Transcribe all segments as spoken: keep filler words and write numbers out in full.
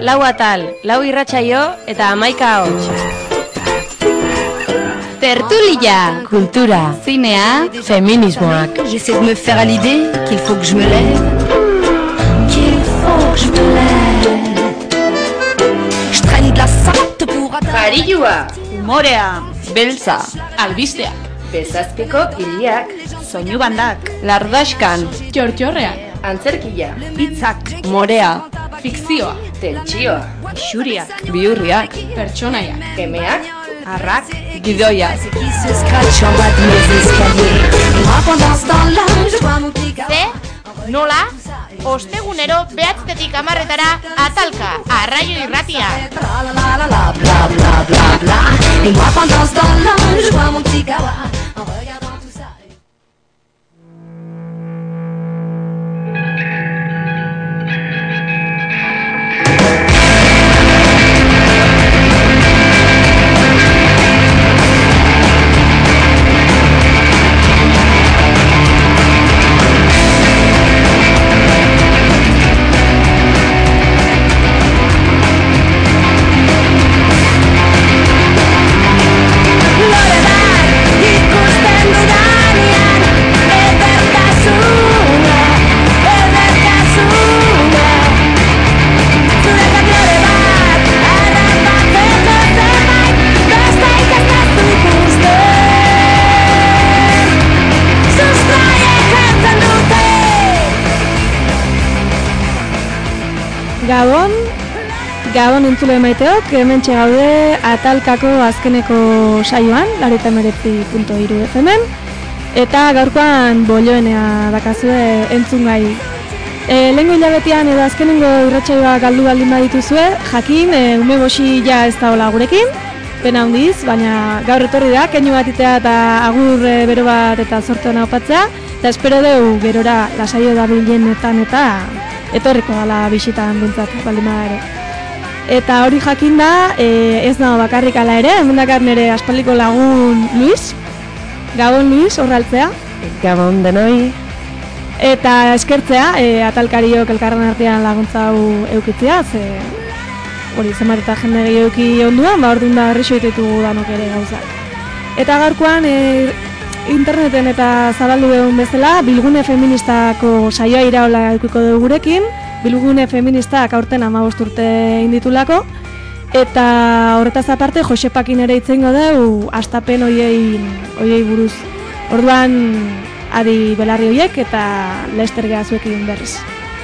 lau atal, lau irratsaio eta hamaika ahots. Tertulia, kultura, zinea, feminismoak. J'essaie de me faire à l'idée qu'il faut que je me lève, qu'il faut que je me lève. Je traîne de la sorte pour atteindre. Parilua, umorea, beltza, albistea, bezazpiko hiliak, soinu bandak, lardaskan, txortxorrean, antzerkia, hitzak, morea, fikzioa, tentsioa, xuriak, bihurriak, pertsonaiak, kemeak, arrak, gidoiak. Qui se scratche en bas de mes escaliers. Et moi pendant ce temps-là, je vois mon petit gars. Ze, nola, ostegunero behatztetik hamarretara atalka, arraio irratia. Bla la la la la bla bla bla bla. Et moi pendant ce temps-là, je vois mon petit gars en regardant tout ça. Gabon, Gabon entzule maiteok, hementxe gaude atalkako azkeneko saioan, laurogeita hemeretzi puntu hiru F M-en, eta gaurkoan bolioenea dakazue entzungai. E, lehengo hilabetean edo azkenengo irratsaioa galdu baldin badituzue, jakin, e, ume boxi ja ez daola gurekin, pena handiz, baina gaur etorri da, keinu bat itea eta agur e, bero bat eta sortuena opatzea, eta espero deu gerora lasaio da bilenetan eta etorriko dala bisitan bintzat, baldin bada ere. Eta hori jakin da, e, ez nago bakarrik ala ere, hemen dakar nire aspaldiko lagun Luis. Gabon Luis, horraltzea. Gabon denoi. Eta eskertzea, e, atalkariok elkarren artean laguntza hau eukitzea, ze hori zenbat eta jende gehi euki onduan, ba orduan da herrixo ditugu danok ere gauzak. Eta gaurkoan, e, interneten eta zabaldu egun bezala, Bilgune Feministako saioa iraola eukiko dugu gurekin. Bilgune Feministak aurten hamabost urte inditulako. Eta horretaz aparte, Josepakin ere itzengo dugu astapen hoiei, hoiei buruz. Orduan, adi belarri hoiek eta Lester Geazuekin berriz.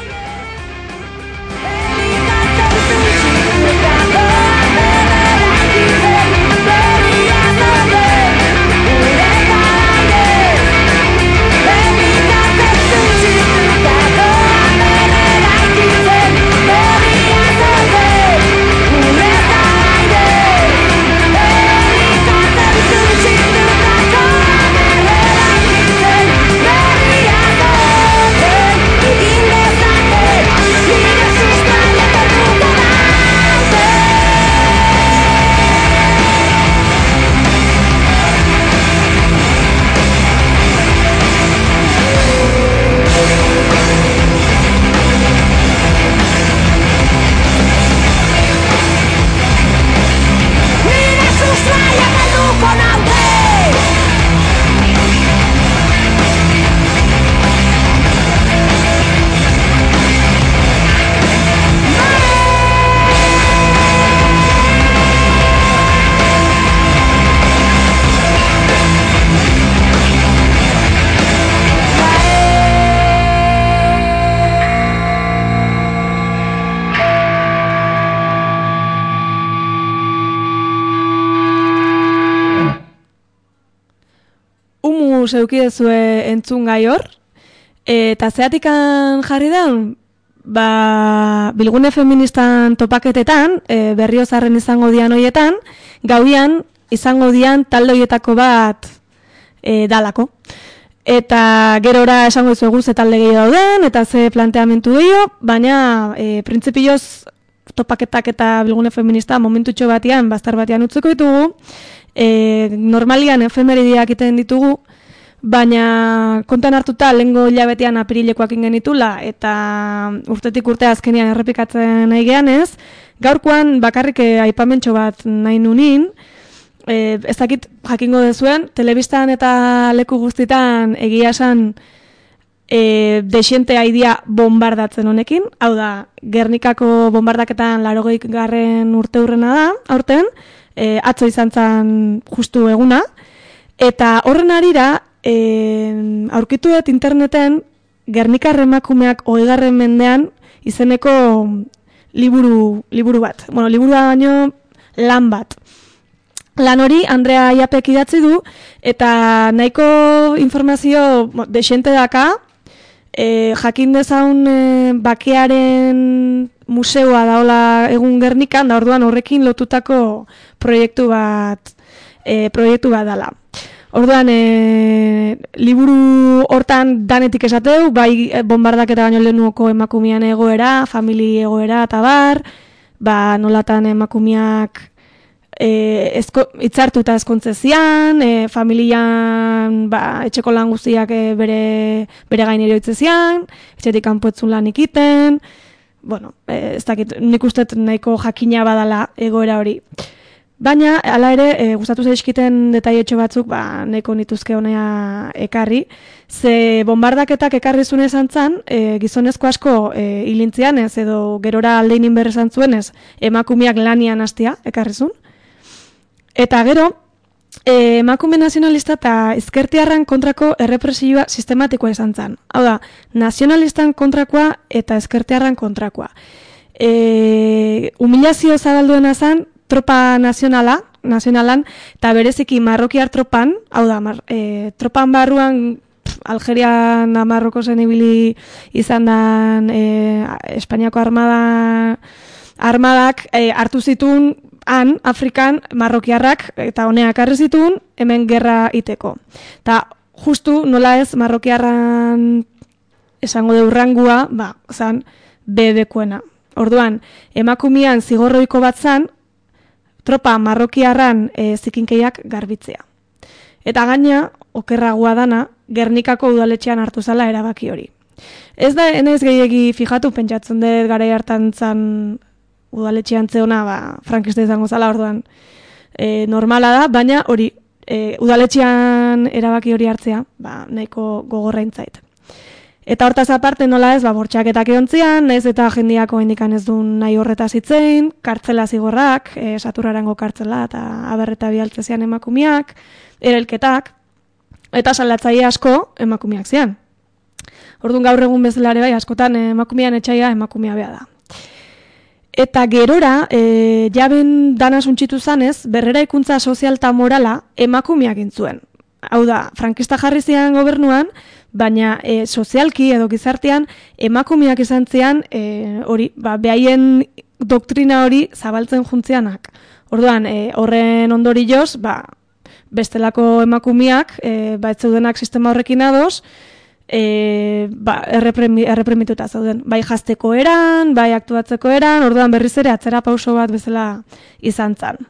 Eukidezue entzun gai hor, eta zeatikan jarri daun, ba, Bilgune Feministan topaketetan, e, berriozarren izango dian hoietan, gauian izango dian talde hoietako bat e, dalako. Eta gerora esango izuegu ze talde gehi dauden, eta ze planteamentu dio, baina e, printzipioz topaketak eta Bilgune Feminista momentutxo batean, bastar batean utzeko ditugu, e, normalian efemerideak iten ditugu, baina kontan hartuta lehengo hilabetean apirilekoak ingenitula eta urtetik urte azkenian errepikatzen nahi geanez, gaurkoan bakarrik aipamentxo bat nahi nunin, e, ez dakit jakingo dezuen, telebistan eta leku guztitan egia esan e, desiente haidia bombardatzen honekin, hau da, Gernikako bombardaketan larogeik garren urte hurrena da, aurten, e, atzo izan zen justu eguna, eta horren arira, e, aurkituet interneten Gernikar emakumeak hogeigarren mendean izeneko liburu, liburu bat. Bueno, liburua baino lan bat. Lan hori Andrea Aiapek idatzi du, eta nahiko informazio desiente daka, e, jakin dezaun e, bakearen museoa daola egun Gernikan, da orduan horrekin lotutako proiektu bat, e, proiektu bat dala. Orduan, e, liburu hortan danetik esateu, bai bombardaketa baino lehenuko emakumean egoera, famili egoera eta bar, ba nolatan emakumeak e, ezko, itzartu eta ezkontzezian, e, familian ba, etxeko lan guztiak e, bere, bere gain eroitzezian, etxetik kanpoetzun lan ikiten, bueno, e, ez dakit, nik uste nahiko jakina badala egoera hori. Baina, hala ere, e, gustatu zaizkiten detaietxo batzuk, ba, nahiko nituzke honea ekarri. Ze bombardaketak ekarri zuen esan zan, e, gizonezko asko e, hilintzian ez, edo gerora aldeinin berrezan zuen ez, emakumeak lanian hastia ekarri zuen. Eta gero, e, emakume nazionalista eta ezkertiarran kontrako errepresioa sistematikoa izan zan. Hau da, nazionalistan kontrakoa eta ezkertiarran kontrakoa. E, humilazio zabalduena zan, tropa nazionala, nazionalan, eta bereziki marrokiar tropan, hau da, mar, e, tropan barruan pff, Algerian da Marroko zen ibili izan dan e, Espainiako armada, armadak e, hartu zituen han, Afrikan, marrokiarrak, eta honeak harri zituen, hemen gerra iteko. Eta justu nola ez marrokiarran esango deurrangua, ba, zan, bebekuena. Orduan, emakumean zigorroiko bat zan, tropa marrokiarran e, zikinkeiak garbitzea. Eta gaina, okerragoa dana, Gernikako udaletxean hartu zala erabaki hori. Ez da, enez gehiegi fijatu, pentsatzen dut garai hartan zan udaletxean zeona, ba, frankista izango zala orduan e, normala da, baina hori, e, udaletxean erabaki hori hartzea, ba, nahiko gogorraintzait. Eta hortaz aparte nola ez, ba, bortxaketak egontzian, naiz eta jendiako indikan ez duen nahi horretaz hitzein, kartzela zigorrak, e, Saturrarango kartzela eta aberreta bialtzezian emakumeak, erelketak, eta salatzaile asko emakumeak zian. Orduan gaur egun bezala ere bai, askotan emakumean etxaia emakumea bea da. Eta gerora, e, jaben dana suntxitu zanez, berrera ikuntza sozial eta morala emakumeak intzuen. Hau da, frankista jarri zian gobernuan, baina e, sozialki edo gizartean emakumeak izan zian e, hori, ba, behaien doktrina hori zabaltzen juntzianak. Orduan, e, horren ondorioz, ba, bestelako emakumeak, e, ba, ez zeudenak sistema horrekin ados, e, ba, errepremi, errepremituta zauden. Bai jazteko eran, bai aktuatzeko eran, orduan berriz ere atzera pauso bat bezala izan zan.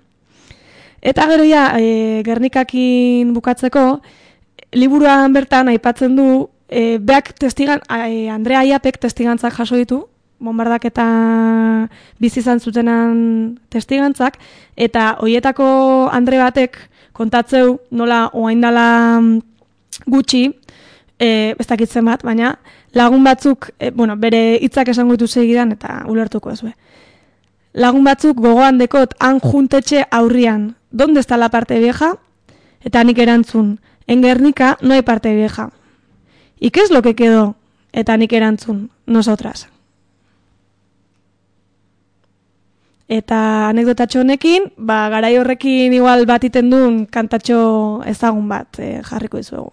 Eta gero ja, e, Gernikakin bukatzeko, liburuan bertan aipatzen du, e, beak testigan, e, Andrea Aiapek testigantzak jaso ditu, bombardaketa bizi izan zutenan testigantzak, eta hoietako Andre batek kontatzeu nola oaindala gutxi, e, ez dakitzen bat, baina lagun batzuk, e, bueno, bere hitzak esango ditu segidan eta ulertuko ezue. Lagun batzuk gogoan dekot han juntetxe aurrian, ¿dónde está la parte vieja? Eta nik erantzun, en Gernika no hay parte vieja. ¿Y qué es lo que quedó? Eta nik erantzun, nosotras. Eta anekdotatxo honekin, ba, garai horrekin igual bat iten duen kantatxo ezagun bat eh, jarriko dizuegu.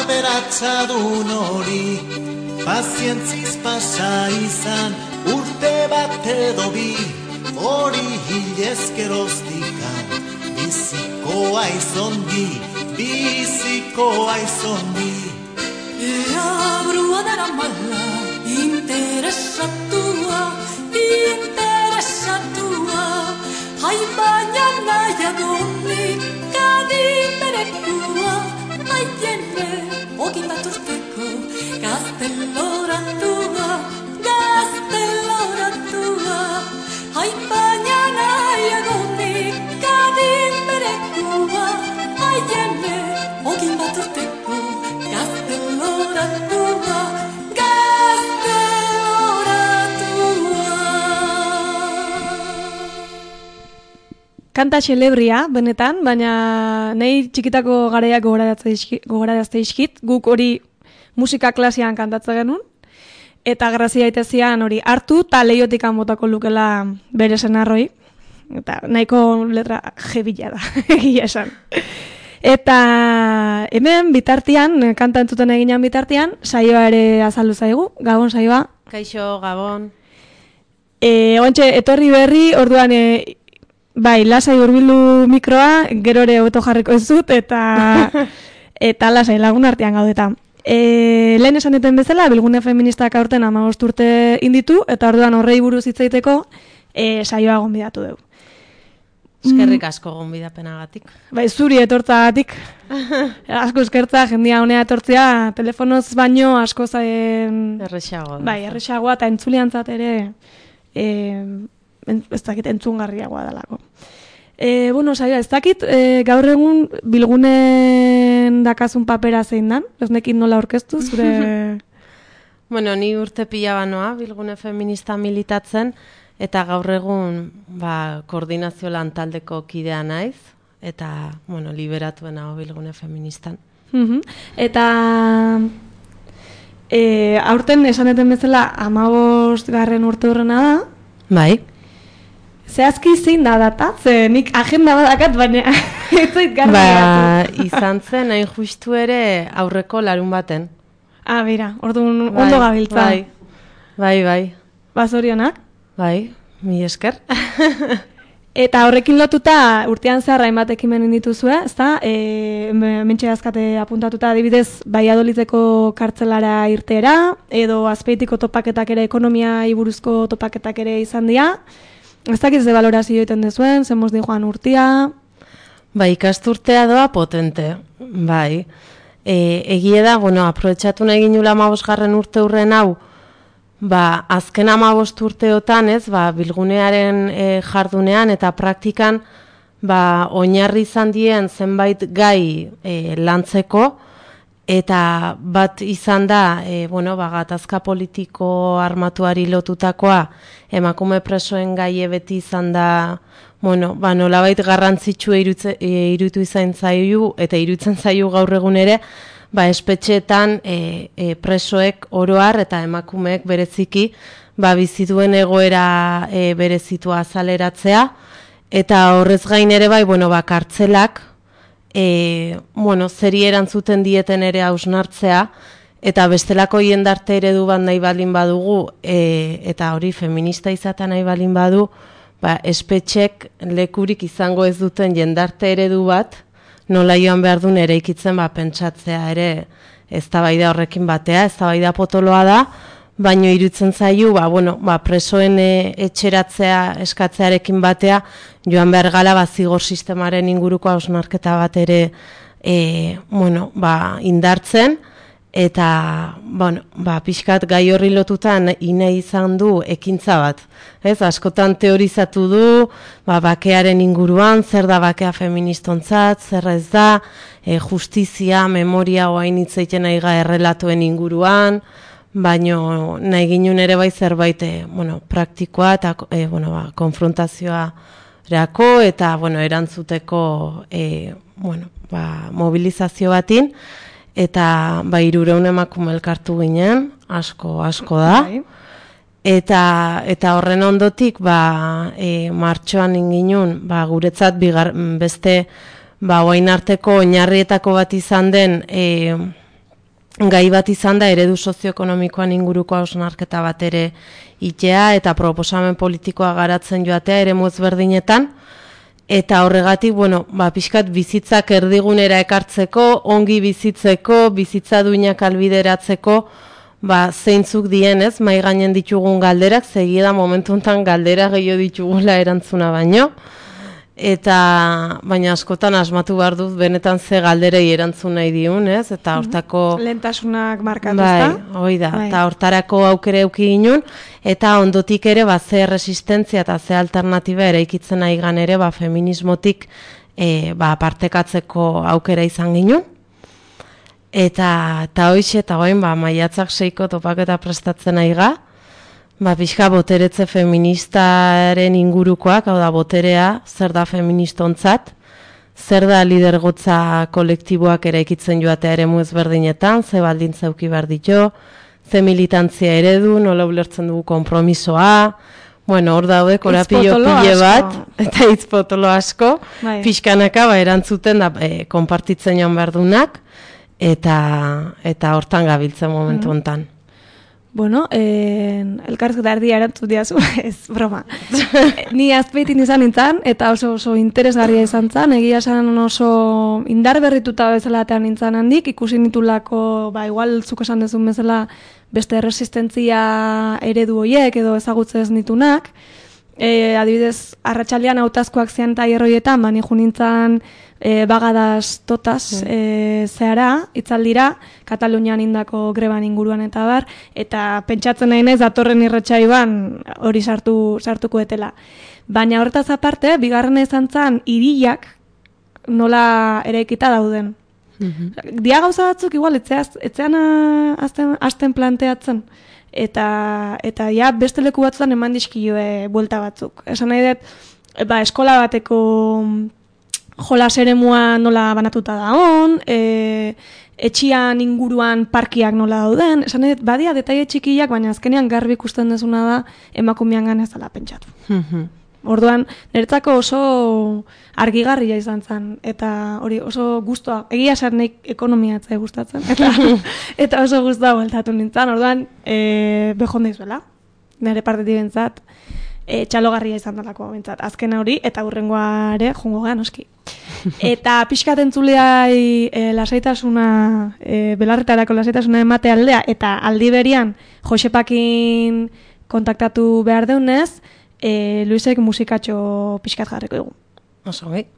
aberatsadun hori, pazientziz pasa izan, urte bat edo bi, hori hilezkeroztikan, bizikoa izondi, bizikoa izondi. Ea brua dara mala, interesatua, interesatua, hai baina nahiago nik kadin berekua, haiene ogin bat urteko, gazteloratua, gazteloratua, hai baina nahiago nik kadin berekua, haiene ogin bat urteko, gazteloratua, Kanta xelebria, benetan, baina nahi txikitako garaiak gogorarazte izkit, guk hori musika klasean kantatzen genuen, eta grazia daitezian hori hartu eta leiotikan botako lukela bere senarroi, eta nahiko letra jebila da, egia esan. Eta hemen bitartean, kanta entzuten eginean bitartean, saioa ere azaldu zaigu, Gabon saioa. Kaixo, Gabon. E, Ontxe, etorri berri, orduan... E, Bai, lasai hurbildu mikroa, gero ere oto jarriko ez dut, eta eta lasai lagun artean gaudeta. E, lehen esan duten bezala, Bilgune Feministak aurten hamabost urte inditu, eta orduan horrei buruz hitzaiteko e, saioa gonbidatu dugu. Eskerrik asko gonbidapenagatik. Bai, zuri etortzagatik. Asko eskertza, jendia honea etortzea, telefonoz baino asko zaien... Errexagoa. Bai, errexagoa, eta entzuliantzat ere... E, ez dakit entzungarriagoa dalako. E, bueno, saioa, ez dakit e, gaur egun Bilgunen dakazun papera zein dan? Ez nekit nola aurkeztu, zure... Bueno, ni urte pila banoa Bilgune Feminista militatzen, eta gaur egun ba, koordinazio lan taldeko kidea naiz, eta bueno, liberatuen hau Bilgune Feministan. Uh-huh. Eta e, aurten esaneten bezala hamabost garren urte horrena da. Bai. Zehazki zein da data? Ze nik agenda badakat, baina ez zait garri ba, izan zen, hain justu ere aurreko larun baten. Ah, bera, orduan bai, ondo gabiltza. Bai, bai, bai. Ba, zorionak? Bai, mi esker. Eta horrekin lotuta urtean zehar hainbat ekimen dituzue, ezta? E, mentxe azkate apuntatuta adibidez Valladolideko kartzelara irtera, edo Azpeitiko topaketak ere, ekonomia buruzko topaketak ere izan dira. Ez dakiz de valorazio egiten dezuen, zemoz di joan urtia. Bai, ikasturtea doa potente, bai. E, egie da, bueno, aprobetxatu nahi ginula hamabosgarren urte hurren hau, ba, azken hamabost urteotan, ez, ba, Bilgunearen e, jardunean eta praktikan, ba, oinarri izan dien zenbait gai e, lantzeko, eta bat izan da, e, bueno, ba, gatazka politiko armatuari lotutakoa, emakume presoen gaie beti izan da, bueno, ba, nolabait garrantzitsua irutze, e, irutu izan zaiu, eta irutzen zaiu gaur egun ere, ba, espetxeetan e, e, presoek oroar eta emakumeek bereziki, ba, bizi duen egoera e, berezitua azaleratzea, eta horrez gain ere bai, bueno, ba, kartzelak, E, bueno, zeri erantzuten dieten ere hausnartzea, eta bestelako jendarte eredu bat nahi balin badugu, e, eta hori feminista izatea nahi balin badu, ba, espetxek lekurik izango ez duten jendarte eredu bat, nola joan behar duen ere ikitzen ba, pentsatzea ere eztabaida horrekin batea, eztabaida potoloa da, baino irutzen zaiu, ba, bueno, ba, presoen e, etxeratzea eskatzearekin batea, joan behar gala ba, zigor sistemaren inguruko hausnarketa bat ere e, bueno, ba, indartzen, eta bueno, ba, pixkat gai horri lotutan ine izan du ekintza bat. Ez, askotan teorizatu du, ba, bakearen inguruan, zer da bakea feministontzat, zer ez da, e, justizia, memoria oain hitzeiten aiga errelatuen inguruan, baino nahi ginun ere bai zerbait e, bueno, praktikoa eta e, bueno, ba, konfrontazioa erako eta bueno, erantzuteko e, bueno, ba, mobilizazio batin, eta ba, hirureun emakume elkartu ginen, asko, asko da. Eta, eta horren ondotik ba, e, martxoan inginun, ba, guretzat bigar, beste ba, oain arteko oinarrietako bat izan den e, gai bat izan da eredu sozioekonomikoan inguruko hausnarketa bat ere itea eta proposamen politikoa garatzen joatea eremu ezberdinetan. Eta horregatik, bueno, ba, pixkat bizitzak erdigunera ekartzeko, ongi bizitzeko, bizitza duinak albideratzeko, ba, zeintzuk dienez, mai gainen ditugun galderak, segida momentu honetan galdera gehiago ditugula erantzuna baino. Eta, baina askotan asmatu behar dut, benetan ze galderei erantzun nahi diun, ez? Eta hortako... Lehentasunak markatu, bai, ezta? hoi da, Bai. eta hortarako aukere euki ginun, eta ondotik ere, ba, ze resistentzia eta ze alternatiba eraikitzen nahi gan ere, ba, feminismotik e, ba, partekatzeko aukera izan ginun. Eta, eta hoixe, eta goin, ba, maiatzak seiko topaketa prestatzen nahi ga, ba, pixka boteretze feministaren ingurukoak, hau da, boterea, zer da feministontzat, zer da lidergotza kolektiboak eraikitzen joatea eremu ezberdinetan, ze baldintza eduki behar ditu, ze militantzia eredu, nola ulertzen dugu konpromisoa, bueno, hor daude korapillo pile bat, eta hitz potolo asko, Bai. pixkanaka ba, erantzuten da, e, konpartitzen joan behar dunak, eta, eta hortan gabiltzen momentu hontan. Bueno, eh, elkarrizketa erdia erantzut diazu, ez, broma. Ni azpeitin izan nintzen, eta oso oso interesgarria izan zen, egia esan oso indar berrituta bezalatean nintzen handik, ikusi nitulako, ba, igual zuk esan dezun bezala, beste resistentzia eredu hoiek edo ezagutze ez nitunak. E, adibidez, arratsalean hautazkoak zian tailer horietan, ba, ni jo nintzen e, bagadas totas e, zehara, itzaldira, Katalunian indako greban inguruan eta bar, eta pentsatzen nahi naiz datorren irratsaioan hori sartu sartuko etela. Baina horretaz aparte, bigarrena izan zen hiriak nola eraikita dauden. Mm-hmm. Dia gauza batzuk igual etzeaz, etzean azten, azten planteatzen. Eta, eta ja, beste leku batzutan eman dizkioe buelta batzuk. Esan nahi dut, ba, eskola bateko jolas eremua nola banatuta da on, e, etxian inguruan parkiak nola dauden, esan nahi dut, badia detaile txikiak, baina azkenean garbi ikusten dezuna da emakumean gan ez dela pentsatu. Orduan, niretzako oso argigarria izan zen, eta hori oso gustoa, egia esan nahi ekonomia etzai gustatzen, eta, eta oso gustoa bueltatu nintzen, orduan, e, behon daizuela, nire partetik bentzat, e, txalogarria izan dalako bentzat, azken hori, eta hurrengoa ere, jongo gehan oski. Eta pixkat entzuleai e, lasaitasuna, e, belarretarako lasaitasuna emate aldea, eta aldi berian, Josepakin kontaktatu behar deunez, E, Luisek musikatxo pixkat jarriko dugu. Oso, gai.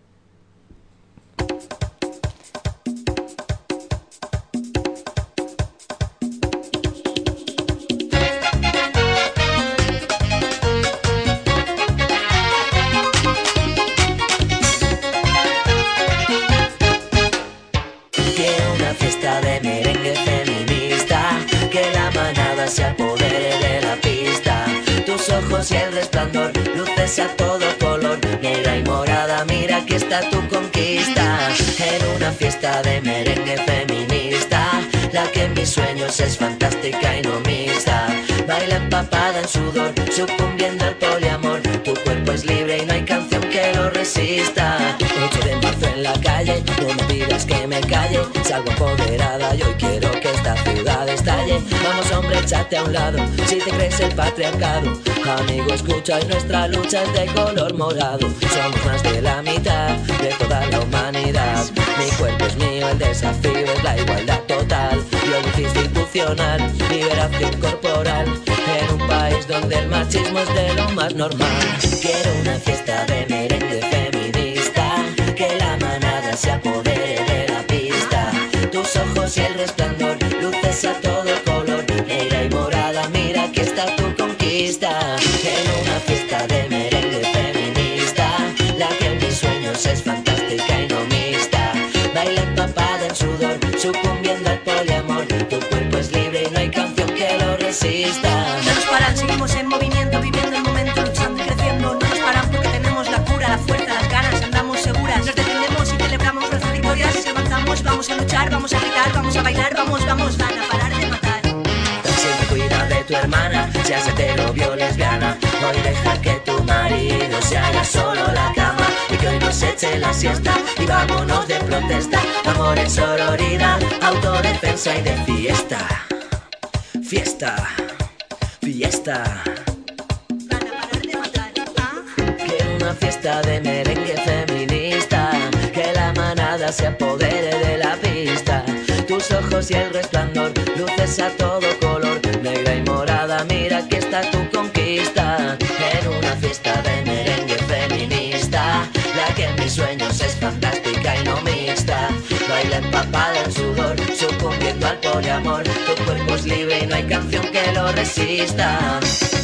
Quiero una fiesta de merengue feminista, que la manada se apodere de la pista. Tus ojos y el resplandor, luces a todo color, negra y morada, mira que está tu conquista. En una fiesta de merengue feminista, la que en mis sueños es fantástica y no mixta. Baila empapada en sudor, sucumbiendo al poliamor. Tu cuerpo es libre y no hay canción que lo resista. ocho de marzo en la calle, no me pidas que me calle. Salgo empoderada y hoy quiero que esta ciudad estalle. Vamos hombre, échate a un lado, si te crees el patriarcado. Amigo, escucha, y nuestra lucha es de color morado. Somos más de la mitad de toda la humanidad. Mi cuerpo es mío, el desafío es la igualdad total. Violencia institucional, liberación corporal. En un país donde el machismo es de lo más normal. Quiero una fiesta de merengue feminista, que la manada se apodere de la pista. Tus ojos y el resplandor, luces a todo color, negra y morada, mira que está tu conquista. En una fiesta de merengue feminista, la que en mis sueños es fantástica y no mixta. Baila empapada en sudor, sucumbiendo al poliamor. Tu cuerpo es libre y no hay canción que lo resista. No nos paran, seguimos en movimiento, viviendo el momento, luchando y creciendo. No nos paran porque tenemos la cura, la fuerza, las ganas, andamos seguras. Nos defendemos y celebramos nuestras victorias. Si avanzamos, vamos a luchar, vamos a gritar, vamos a bailar, vamos, vamos, van a parar de matar. Siempre cuida de tu hermana, seas hetero, bio, lesbiana. Hoy deja que tu marido se haga solo la cama y que hoy nos eche la siesta y vámonos de protesta. Amor en sororidad, autodefensa y de fiesta. Fiesta, fiesta. Quiero una fiesta de merengue feminista, que la manada se apodere de la pista. Tus ojos y el resplandor, luces a todo color, negra y morada, mira aquí está tu conquista. En una fiesta de merengue feminista, la que en mis sueños es fantástica y no mixta. Baila empapada en sudor, sucumbiendo al poliamor. Tu cuerpo es libre y no hay canción que lo resista.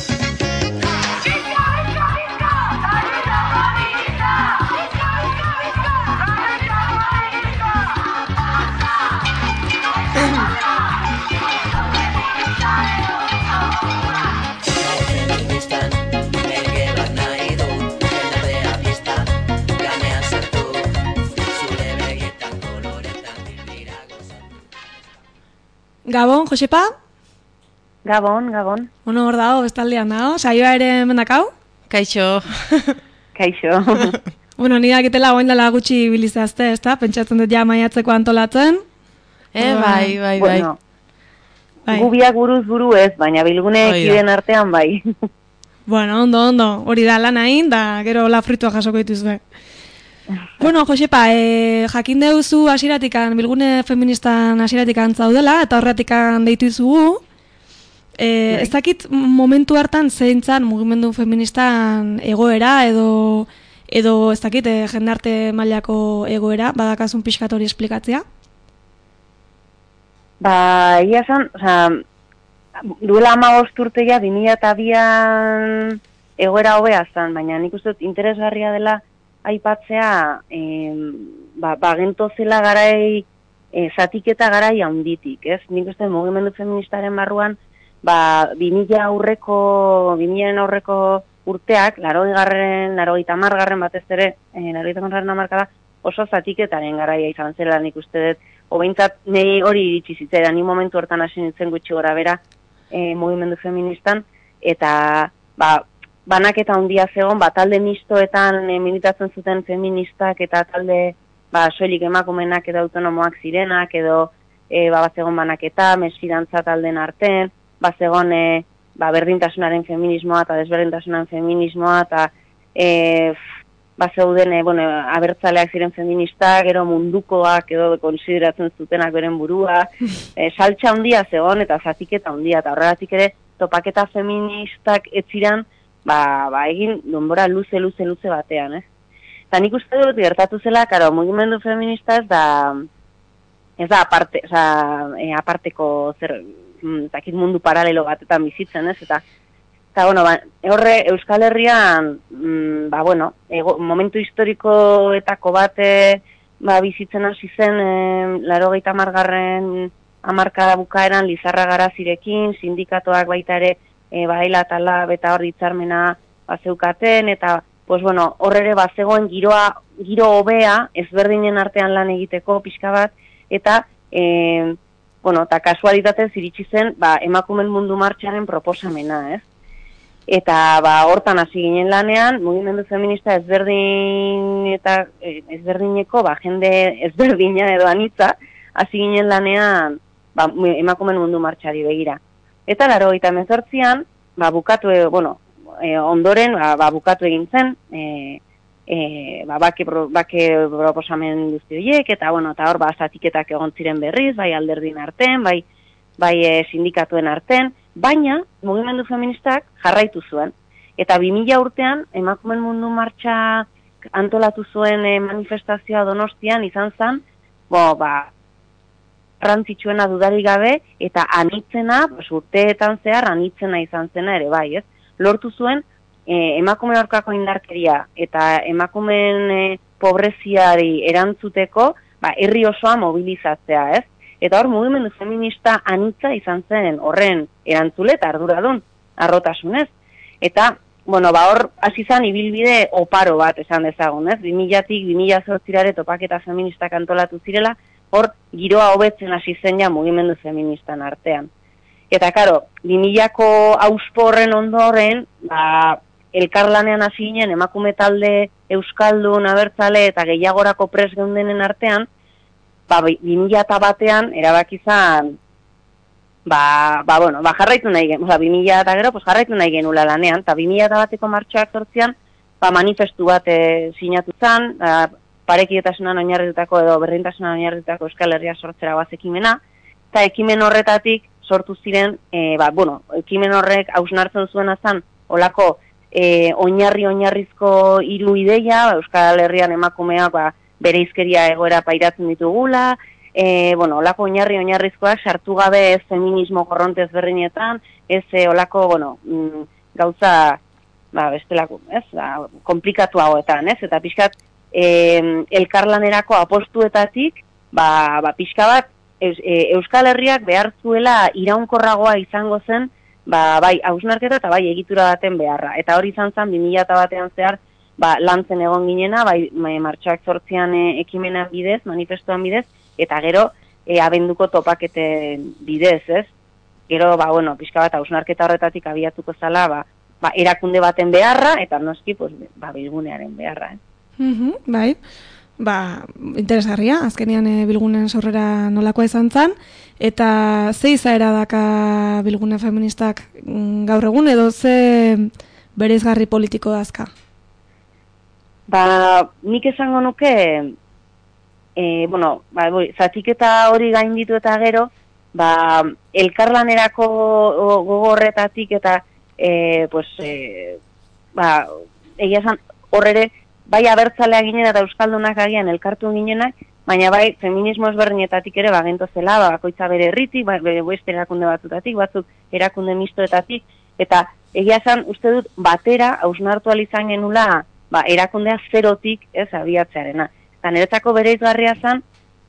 Gabon, Josepa? Gabon, Gabon. Ono hor dago, bestaldean dago. Saioa ere hemen dakau? Kaixo. Kaixo. Bueno, ni dakitela goain dela gutxi bilizazte, ezta? Pentsatzen dut ja maiatzeko antolatzen. Eh, bai, bai, bai. Bueno, bai. Gubiak buruz buru ez, baina bilgune ekiden artean bai. Bueno, ondo, ondo. Hori da lan hain, da gero la fritua jasoko dituzue. Bueno, Josepa, eh, jakin deuzu hasieratikan bilgune feministan hasieratikan zaudela eta horretikan deitu izugu. Eh, ez dakit momentu hartan zeintzan mugimendu feministan egoera edo edo ez dakit eh, jendarte mailako egoera, badakazun pixkat hori esplikatzea? Ba, ia esan, osea, duela hamabost urte ja bi mila bian egoera hobea zen, baina nik uste dut interesgarria dela aipatzea, eh, ba, ba gentozela garai, eh, zatiketa garai handitik, ez? Nik uste mugimendu feministaren barruan, ba, bi mila aurreko, bi mila aurreko urteak, larogei garren, larogei tamar garren batez ere, eh, larogei tamar garren amarkada, oso zatiketaren garaia izan zela nik uste dut, hobeintzat nahi hori iritsi zitzaidan, ni momentu hortan hasi nintzen gutxi gora bera, eh, mugimendu feministan, eta, ba, banaketa handia zegoen, ba, talde mistoetan e, militatzen zuten feministak eta talde ba, soilik emakumenak edo autonomoak zirenak, edo e, ba, bazegon banaketa, mesfidantza talden artean, bazegon e, ba, berdintasunaren feminismoa eta desberdintasunaren feminismoa, eta e, bazeuden, e, bueno, abertzaleak ziren feministak, gero mundukoak edo konsideratzen zutenak beren burua, e, saltxa handia zegoen eta zatiketa handia, eta horregatik ere topaketa feministak ez ziren, Ba, ba, egin denbora luze, luze, luze batean, ez? Eta nik uste dut gertatu zela, karo, mugimendu feminista ez da, ez da aparte, oza, e, aparteko zer, zakit mundu paralelo batetan bizitzen, ez? Eta, eta bueno, ba, horre, Euskal Herrian, mm, ba, bueno, ego, momentu historikoetako bate, ba, bizitzen hasi zen, e, laurogeita hamargarren hamarkada bukaeran Lizarra Garazirekin, sindikatoak baita ere, E, baila eta lab eta hor hitzarmena bazeukaten, eta pues, bueno, horrere bazegoen giroa, giro hobea, ezberdinen artean lan egiteko pixka bat, eta e, bueno, eta kasualitatez iritsi zen ba, emakumen mundu martxaren proposamena, ez? Eta ba, hortan hasi ginen lanean, mugimendu feminista ezberdin eta ezberdineko, ba, jende ezberdina edo anitza, hasi ginen lanean ba, emakumen mundu martxari begira. Eta laurogeita hemezortzian, ba, bukatu, e, bueno, e, ondoren, ba, ba, bukatu egin zen, e, e, ba, bake, pro, bake proposamen guzti horiek, eta, bueno, eta hor, ba, zatiketak egon ziren berriz, bai alderdin arten, bai, bai e, sindikatuen arten, baina, mugimendu feministak jarraitu zuen. Eta bi mila urtean, emakumen mundu martxa antolatu zuen e, manifestazioa Donostian izan zen, bo, ba, garrantzitsuena dudarik gabe, eta anitzena, pues, urteetan zehar anitzena izan zena ere bai, ez? Lortu zuen, e, emakume aurkako indarkeria eta emakumeen e, pobreziari erantzuteko, ba, herri osoa mobilizatzea, ez? Eta hor, mugimendu feminista anitza izan zen horren erantzule eta arduradun, arrotasunez. Eta, bueno, ba, hor, hasi zan ibilbide oparo bat esan dezagun, ez? bi milatik bi mila zortzirare topaketa feministak antolatu zirela, hor, giroa hobetzen hasi zen ja mugimendu feministan artean. Eta, karo, bi milako auspo horren ondoren, ba, elkarlanean hasi ginen emakume talde euskaldun, abertzale eta gehiagorako pres geundenen artean, ba, bi mila batean erabaki izan, ba, ba, bueno, ba, jarraitu nahi gen, oza, bi mila eta gero, pues, jarraitu nahi genula lanean, eta bi mila bateko martxoak sortzian, ba, manifestu bat e, sinatu zen, ba, parekidetasunan oinarritutako edo berdintasunan oinarritutako Euskal Herria sortzera baz ekimena, eta ekimen horretatik sortu ziren, e, ba, bueno, ekimen horrek hausnartzen zuena zen, olako e, oinarri oinarrizko hiru ideia, ba, Euskal Herrian emakumeak ba, bere izkeria egoera pairatzen ditugula, e, bueno, olako oinarri oinarrizkoak sartu gabe ez feminismo korrontez berrinetan, ez e, olako, bueno, mm, gauza, ba, bestelako, ez, ba, komplikatu hauetan, ez, eta pixkat, e, elkarlanerako apostuetatik, ba, ba, pixka bat, Eus, e, Euskal Herriak behar zuela iraunkorragoa izango zen, ba, bai, hausnarketa eta bai egitura baten beharra. Eta hori izan zen, bi mila batean zehar, ba, lantzen egon ginena, bai, martxoak zortzian e, ekimenan bidez, manifestuan bidez, eta gero, e, abenduko topaketen bidez, ez? Gero, ba, bueno, pixka bat hausnarketa horretatik abiatuko zala, ba, ba, erakunde baten beharra, eta noski, pues, ba, bilgunearen beharra, eh? Mm-hmm, bai. Ba, interesgarria, azkenean e, bilgunen sorrera nolakoa izan zen, eta ze izaera daka bilgune feministak gaur egun, edo ze bereizgarri politiko dazka? Ba, nik esango nuke, e, bueno, ba, zatiketa hori gainditu eta gero, ba, elkarlanerako gogorretatik eta, e, pues, e, ba, egia esan, horrere, bai abertzalea ginen eta euskaldunak agian elkartu ginenak, baina bai feminismo ezberdinetatik ere bagento zela, ba, bakoitza bere herritik, ba, bere beste erakunde batzutatik, batzuk erakunde mistoetatik, eta egia esan uste dut batera hausnartu ahal izan genula ba, erakundea zerotik ez abiatzearena. Eta niretzako bereizgarria zen,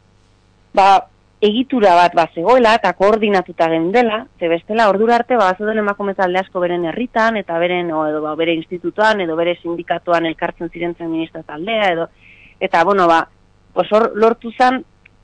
ba, egitura bat bazegoela eta koordinatuta geundela, ze bestela ordura arte ba, bazuden emakume talde asko beren herritan eta beren o, edo ba, bere institutuan edo bere sindikatuan elkartzen ziren feminista taldea edo eta bueno ba pues hor lortu zen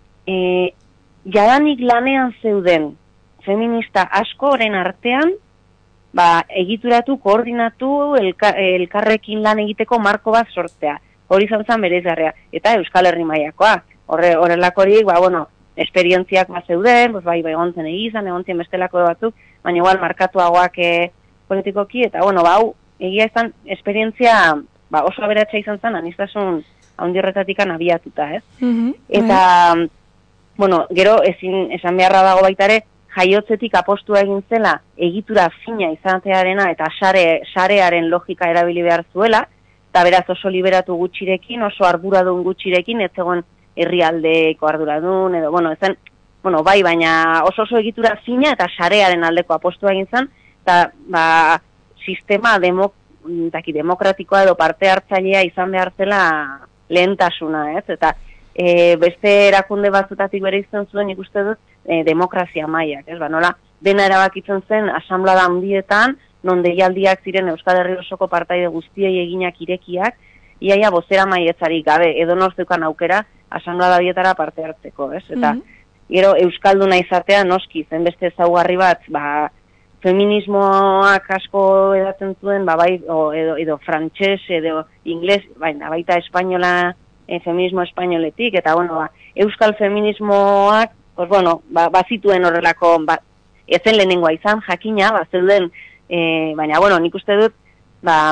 e, jadanik lanean zeuden feminista askoren artean ba, egituratu, koordinatu elka, elkarrekin lan egiteko marko bat sortzea. Hori izan zen bereizgarria eta Euskal Herri mailakoa. Horre horrelakorik ba bueno esperientziak bat zeuden, pues bai, bai egontzen egizan, egontzen bestelako batzuk, baina igual markatuagoak e, politikoki, eta bueno, ba, hau, egia izan, esperientzia ba, oso aberatsa izan zen, anistasun handi horretatikan abiatuta, ez? Mm-hmm, eta, bai. Bueno, gero, ezin, esan beharra dago baitare, jaiotzetik apostua egin zela, egitura fina izatearena, eta sare, sarearen logika erabili behar zuela, eta beraz oso liberatu gutxirekin, oso arduradun gutxirekin, ez zegoen herrialdeko arduradun, edo, bueno, ezen, bueno, bai, baina oso oso egitura fina eta sarearen aldeko apostua egin zen, eta, ba, sistema demok, daki, demokratikoa edo parte hartzailea izan behar zela lehentasuna, ez? Eta e, beste erakunde batzutatik bere izan zuen ikuste dut e, demokrazia mailak, ez? Ba, nola, dena erabakitzen zen asamblada handietan, non deialdiak ziren Euskal Herri osoko partaide guztiei eginak irekiak, iaia bozera maietzarik gabe, edo norzeukan aukera, asamblada bietara parte hartzeko, ez? Eta, mm-hmm. gero, euskalduna izatea noski, zen beste ezaugarri bat, ba, feminismoak asko edatzen zuen, ba, bai, o, edo, edo frantxez, edo ingles, baina baita espainola, e, feminismo espainoletik, eta, bueno, ba, euskal feminismoak, pues, bueno, ba, bazituen horrelako, ba, ezen lehenengoa izan, jakina, ba, zeuden, e, baina, bueno, nik uste dut, ba,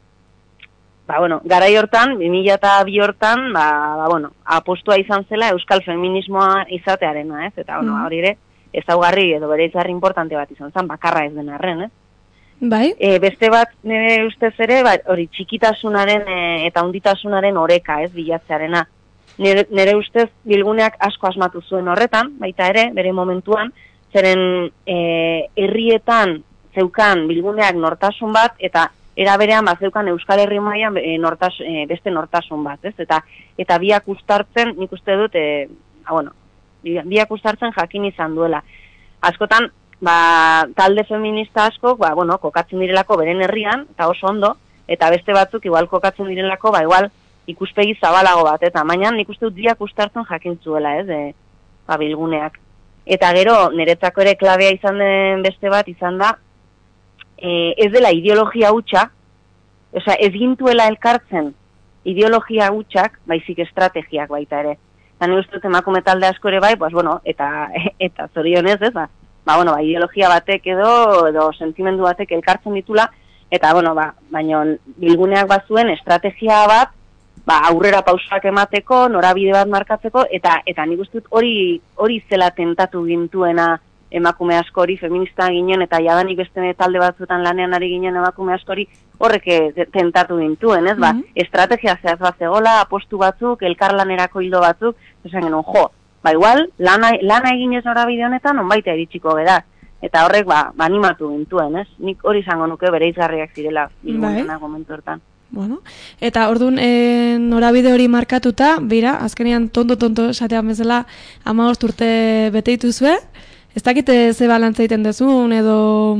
Ba, bueno, garai hortan, bi mila bi hortan, ba, ba, bueno, apostua izan zela euskal feminismoa izatearena, ez? Eta, bueno, hori ere, ezaugarri edo bereizgarri importante bat izan zen, bakarra ez den arren, ez? Bai? E, beste bat, nire ustez ere, ba, hori txikitasunaren e, eta hunditasunaren oreka, ez, bilatzearena. Nire, nire ustez, bilguneak asko asmatu zuen horretan, baita ere, bere momentuan, zeren e, herrietan zeukan bilguneak nortasun bat, eta era berean bazeukan Euskal Herri mailan e, nortas, e, beste nortasun bat, ez? Eta eta biak uztartzen, nik uste dut, e, a, bueno, biak uztartzen jakin izan duela. Askotan, ba, talde feminista asko, ba, bueno, kokatzen direlako beren herrian, eta oso ondo, eta beste batzuk igual kokatzen direlako, ba, igual ikuspegi zabalago bat, eta mainan nik uste dut biak uztartzen jakin zuela, ez? E, ba, bilguneak. Eta gero, niretzako ere klabea izan den beste bat, izan da, E, ez dela ideologia hutsa, osea, ez gintuela elkartzen ideologia hutsak, baizik estrategiak baita ere. Eta ni uste dut emakume talde asko ere bai, pues, bueno, eta, eta zorionez, ez, ba, ba, bueno, ba, ideologia batek edo, edo sentimendu batek elkartzen ditula, eta, bueno, ba, baina bilguneak bazuen estrategia bat, ba, aurrera pausoak emateko, norabide bat markatzeko, eta eta nik uste dut hori hori zela tentatu gintuena emakume askori, feminista ginen, eta jadanik beste talde batzuetan lanean ari ginen emakume askori, horrek tentatu gintuen, ez, ba, mm-hmm. estrategia zehaz bat zegoela, apostu batzuk, elkarlanerako hildo batzuk, esan genuen, jo, ba, igual, lana, lana eginez norabide honetan, onbaita iritsiko gera, eta horrek, ba, ba animatu gintuen, ez, nik hori izango nuke bereizgarriak zirela, bilgunean momentu hortan. Bueno, eta orduan e, norabide hori markatuta, bera, azkenean tonto-tonto esatean bezala hamabost urte bete dituzue, ez dakite ze balantza egiten dezun, edo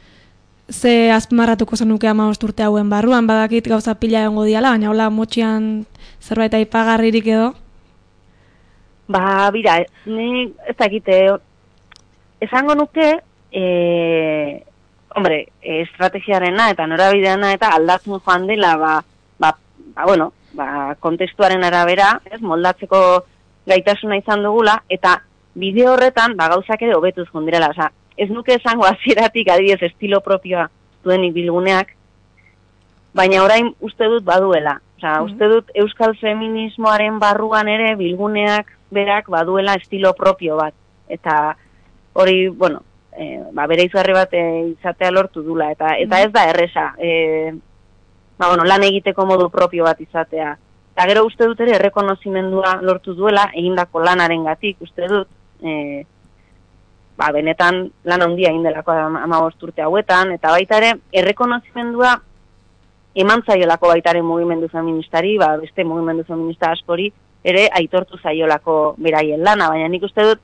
ze azpimarratuko zenuke hamabost urte hauen barruan, badakit gauza pila egongo diala, baina hola motxian zerbait aipagarririk edo? Ba, bira, ni ez dakite, esango nuke, e, hombre, estrategiarena eta norabideana eta aldatzen joan dela, ba, ba, ba, bueno, ba, kontestuaren arabera, ez, moldatzeko gaitasuna izan dugula, eta bide horretan, ba, gauzak ere hobetuz jondirela, oza, ez nuke esango hasieratik adibidez estilo propioa duenik bilguneak, baina orain uste dut baduela, oza, mm-hmm. uste dut euskal feminismoaren barruan ere bilguneak berak baduela estilo propio bat, eta hori, bueno, E, ba, bere izgarri bat e, izatea lortu dula, eta eta ez da erresa, e, ba, bueno, lan egiteko modu propio bat izatea. Eta gero uste dut ere errekonozimendua lortu duela, egindako lanaren gatik, uste dut, e, ba, benetan lan handia egin delako hamabost urte hauetan, eta baita ere, errekonozimendua eman zaiolako baita ere mugimendu feministari, ba, beste mugimendu feminista askori, ere aitortu zaiolako beraien lana, baina nik uste dut,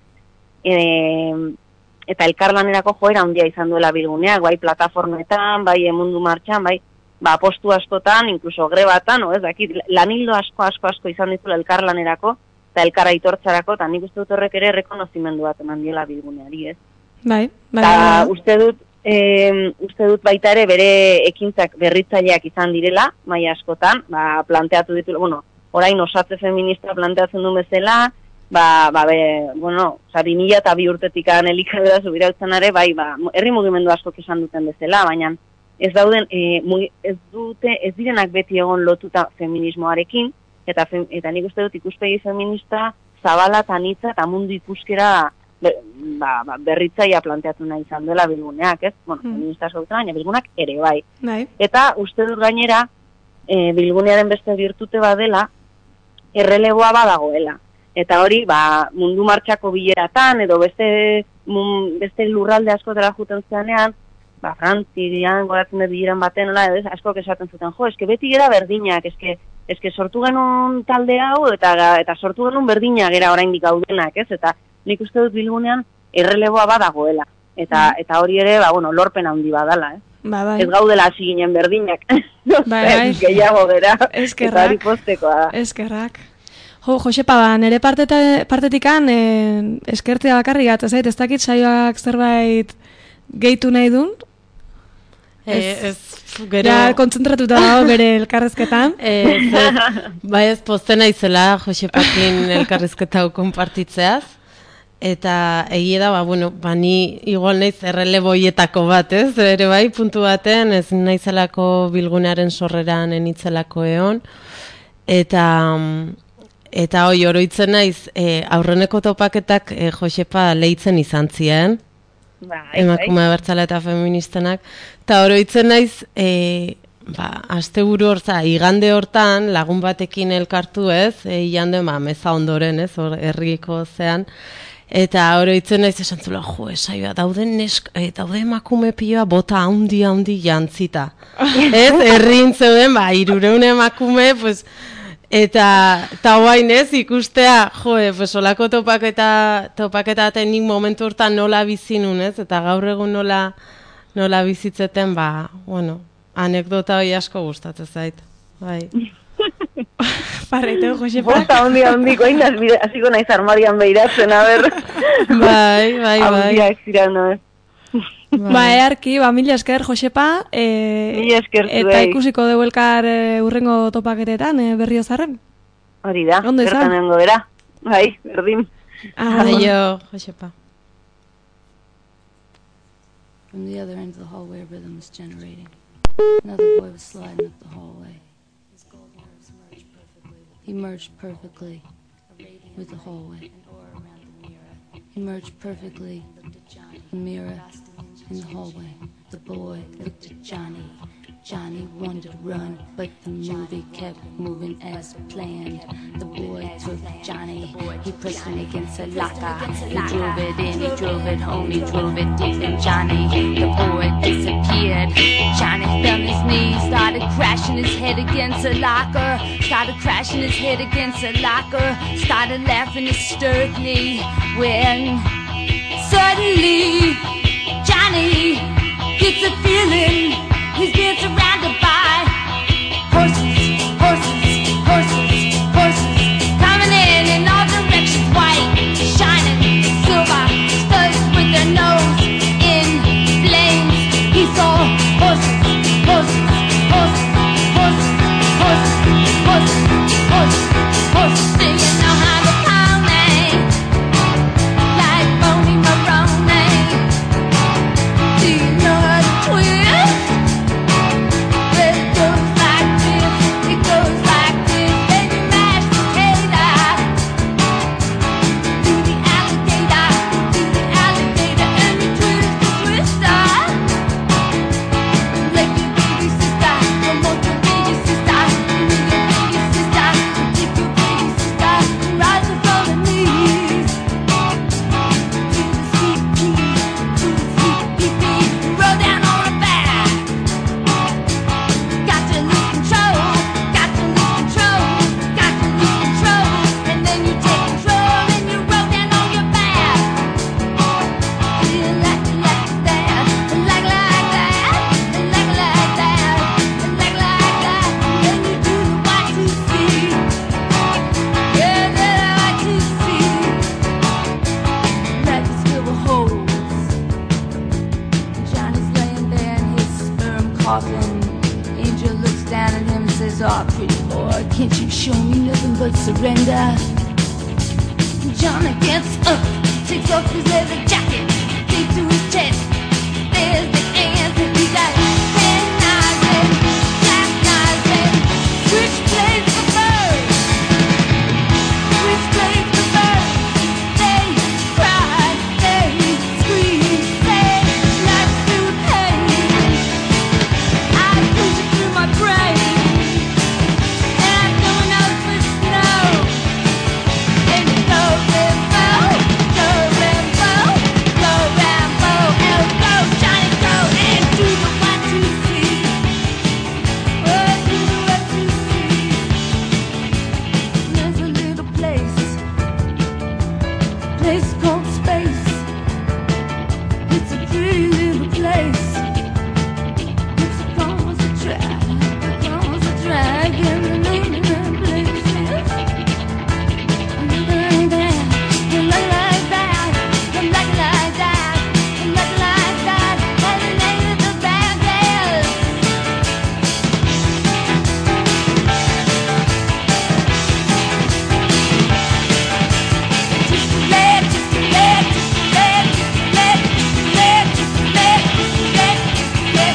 e, eta elkarlanerako joera handia izan duela bilguneak, bai plataformetan, bai emundu martxan, bai ba, postu askotan, inkluso grebatan, o ez dakit, lanildo asko, asko, asko izan dizula elkarlanerako, eta elkara aitortzarako, eta nik uste dut horrek ere rekonozimendu bat eman diela bilguneari, ez? Bai, bai. Eta uste dut, e, uste dut baita ere bere ekintzak berritzaileak izan direla, maila askotan, ba, planteatu ditu, bueno, orain osatze feminista planteatzen du bezala, ba, ba, be, bueno, oza, bi mila eta bi urtetik elikadura zubirautzen are, bai, ba, herri mugimendu asko esan duten bezala, baina ez dauden, e, mugi, ez dute, ez direnak beti egon lotuta feminismoarekin, eta, fem, eta nik uste dut ikuspegi feminista zabala eta nitza eta mundu ikuskera be, ba, ba, berritzaia planteatu nahi izan duela bilguneak, ez? Bueno, hmm. feminista zautzen, baina bilgunak ere bai. bai. Eta uste dut gainera, e, bilgunearen beste virtute badela, erreleboa badagoela. Eta hori, ba, mundu martxako bileratan, edo beste, mun, beste lurralde asko dela juten zeanean, ba, Frantzian, goratzen dut bileran baten, ola, edo, asko esaten zuten, jo, eske beti gera berdinak, eske, eske sortu genuen talde hau, eta, eta sortu genuen berdinak gera oraindik gaudenak, ez? Eta nik uste dut bilgunean erreleboa badagoela. Eta, mm. eta hori ere, ba, bueno, lorpen handi badala, eh? Ba, bai. Ez gaudela hasi ginen berdinak. Bai, bai. Gehiago gera. Eskerrak. Eta hori postekoa da. Eskerrak. Jo, Josepa, ba, nire parteta, partetikan eh, eskertzea bakarrik gatza zait, ez dakit saioak zerbait gehitu nahi duen? Ez, ez gero... Ja, kontzentratuta dago bere elkarrezketan. Ez, ez, bai ez poztena izela Josepakin elkarrezketa hau konpartitzeaz. Eta egia da, ba, bueno, ba, ni igual naiz erreleboietako bat, ez? Ere bai, puntu baten, ez naizelako bilgunearen sorreran enitzelako egon. Eta... Eta hoi, oroitzen naiz, e, aurreneko topaketak e, Josepa lehitzen izan ziren, bai, emakume abertzale eta feministenak, eta oroitzen naiz, e, ba, asteburu horta, igande hortan, lagun batekin elkartu ez, e, igande, ba, meza ondoren ez, or, herriko zean, eta oroitzen naiz esan zula, jo, esaioa, dauden, nesk, e, daude emakume pioa bota haundi haundi jantzita. Ez, herrin zeuden, ba, irureun emakume, pues, Eta, eta guain ez, ikustea, joe, pues, olako topaketa, topaketa nik momentu hortan nola bizinun, ez? Eta gaur egun nola, nola bizitzeten, ba, bueno, anekdota hori asko gustatzen zait, bai. Parreiteu, Josepa. Bosta hondi hondiko, hain hasiko naiz armarian behiratzen, a ber. Bai, bai, bai. Handiak ziren, no, ez? Ba, earki, ba, mila esker, Josepa, e, Mila esker eta zuei. ikusiko dugu elkar e, urrengo topaketetan, e, Berriozarren. Hori da, Ondo izan. bertan nengo bera. Bai, berdin. Aio, Josepa. From the other end of the hallway, a rhythm was generating. Another boy was sliding up the hallway. His gold nerves merged perfectly. He merged perfectly with the hallway. He merged perfectly the mirror in the hallway. The boy looked at Johnny. Johnny wanted to run, but the movie kept moving as planned. The boy took Johnny, he pressed him against a locker. He drove it in, he drove it home, he drove it deep in Johnny. The boy disappeared. Johnny fell on his knees, started crashing his head against a locker. Started crashing his head against a locker. Started laughing hysterically when suddenly Johnny gets a feeling he's being surrounded by horses, horses, horses, horses, coming in in all directions, white, shining, silver, studs with their nose in flames. He saw horses, horses, horses, horses, horses, horses, horses, horses, do you know how to call me? Like Boney Maroney. Do you know how to twist? Angel looks down at him and says, "Oh, pretty boy, can't you show me nothing but surrender?" Johnny gets up, takes off his leather jacket, takes to his chest. There's the answer. He got ten knives and black knives and switchblades for birds. Switchblades for birds. They cry, they scream, they knives through pain. I push it through my brain, and I'm going out for snow. And you go Rambo, go Rambo, go Rambo, and go Johnny, go and do the one two three. Oh, do the one two three. There's a little place, place called space. It's a pretty little place. It's a cause a drag, a cause a drag in the lunar places. Like that, like like that, like like that, like like that, and the name of the band is. Just a leg, just a leg, just a leg, just a leg, just a leg, just a leg,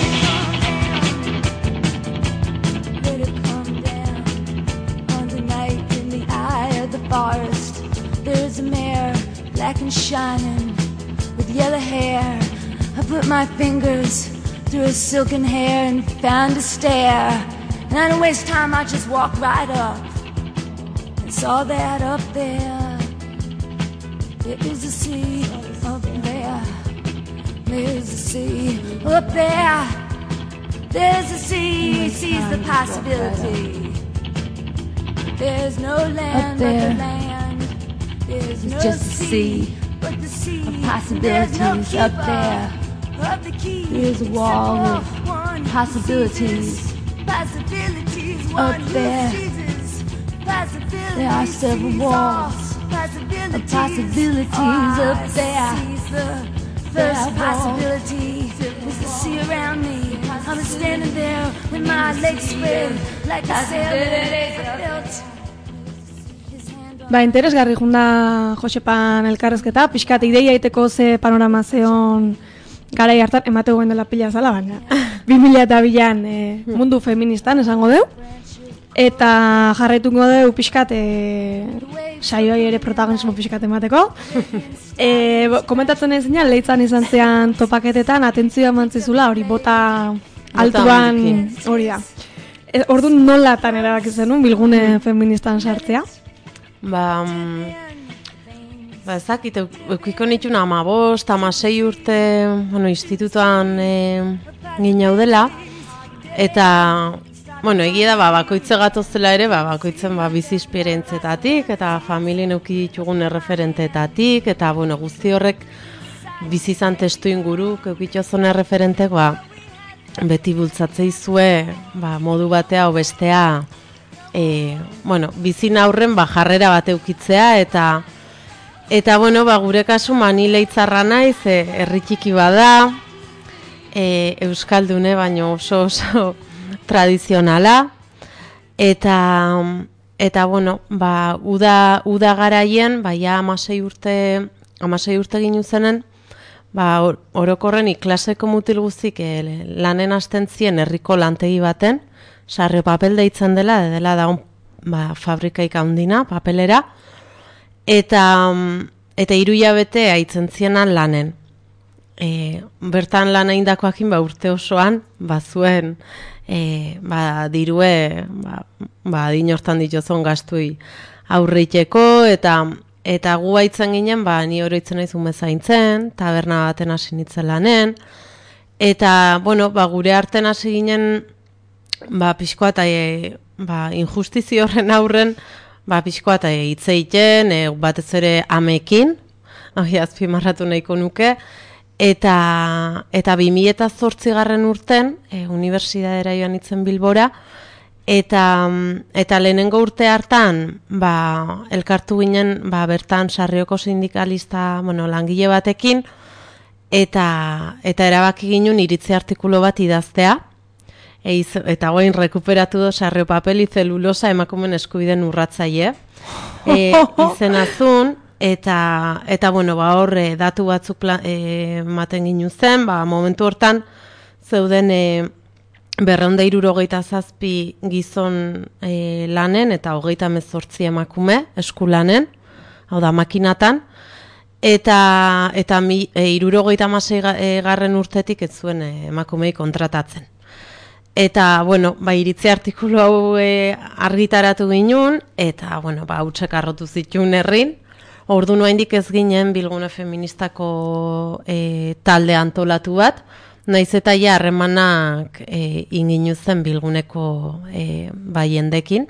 just a leg. Let it come down on the night in the eye of the forest. There's a mare, black and shining, with yellow hair. I put my fingers through her silken hair and found a stair. And I don't waste time, I just walked right up and saw that up there. There is a sea up there. There's a sea up there. There's a sea, sees the possibility. There's no land but the land. There's no just a sea but the sea of possibilities up there. There's a wall of possibilities Possibilities up there. There are several walls of possibilities up there. first possibility was to see around me. I'm standing there with my legs spread like a sailor. Ba, interesgarri junda Josepan elkarrezketa, pixkat ideia egiteko ze panorama zeon garai hartan emate guen dela pila zala, baina bi mila eta bian e, mundu feministan esango deu, eta jarraituko deu pixkat e, saioi ere protagonismo pixkat emateko. E, komentatzen ez zina, leitzan izan zean topaketetan, atentzioa mantzizula, hori bota altuan hori da. E, orduan nolatan erabaki zenun bilgune feministan sartzea? Ba, ba ezakit, eukiko nituen amabost, amasei urte, bueno, institutuan e, ginau dela, eta, bueno, egia da, ba, bakoitze gatozela ere, ba, bakoitzen ba, bizi esperientzetatik, eta familien euki ditugun erreferentetatik, eta, bueno, guzti horrek bizi izan testu inguru, eukitxozone erreferentek, ba, beti bultzatzei zue, ba, modu batea o bestea, E, bueno, bizin aurren ba, jarrera bat eukitzea, eta eta bueno, ba, gure kasu mani leitzarra naiz, e, herri txiki bada, e, euskaldune, baino oso oso tradizionala, eta eta bueno, ba, uda, uda garaien, ba, ja amasei urte, amasei urte ginu zenen, ba, or, orokorren iklaseko mutil guztik e, lanen hasten zien herriko lantegi baten, Sarrio papel deitzen dela, dela da un, ba, fabrikaik handina, papelera, eta eta hiru hilabete aitzen zienan lanen. E, bertan lan eindakoakin ba, urte osoan, ba, zuen e, ba, dirue, ba, ba, dinortan dituzon gastui aurreiteko, eta eta gu aitzen ginen, ba, ni oroitzen naiz umezaintzen, taberna baten hasi nintzen lanen, eta, bueno, ba, gure arten hasi ginen, ba, pixkoa eta e, ba, injustizio horren aurren, ba, pixkoa eta hitz egiten, e, batez ere amekin, hori azpimarratu nahiko nuke, eta eta bi mila eta zortzigarren urten, e, unibertsitatera joan nintzen Bilbora, eta eta lehenengo urte hartan, ba, elkartu ginen, ba, bertan Sarrioko sindikalista, bueno, langile batekin, eta eta erabaki ginen iritzi artikulu bat idaztea. Eiz, eta guain rekuperatu do Sarrio papel y zelulosa emakumen eskubiden urratzaile. E, izenazun, eta, eta bueno, ba, horre datu batzuk e, maten ginu zen, ba, momentu hortan zeuden e, berreunda hirurogeita zazpi gizon e, lanen eta hogeita mezortzi emakume eskulanen, hau da makinatan, eta eta mi, e, hirurogeita hamasei garren urtetik ez zuen e, emakumei kontratatzen. Eta, bueno, ba, iritzi artikulu hau e, argitaratu ginen, eta, bueno, ba, hautsek arrotu zituen herrin. Ordu noaindik ez ginen bilgune feministako e, talde antolatu bat, naiz eta ja harremanak e, inginu zen bilguneko e, ba, jendekin.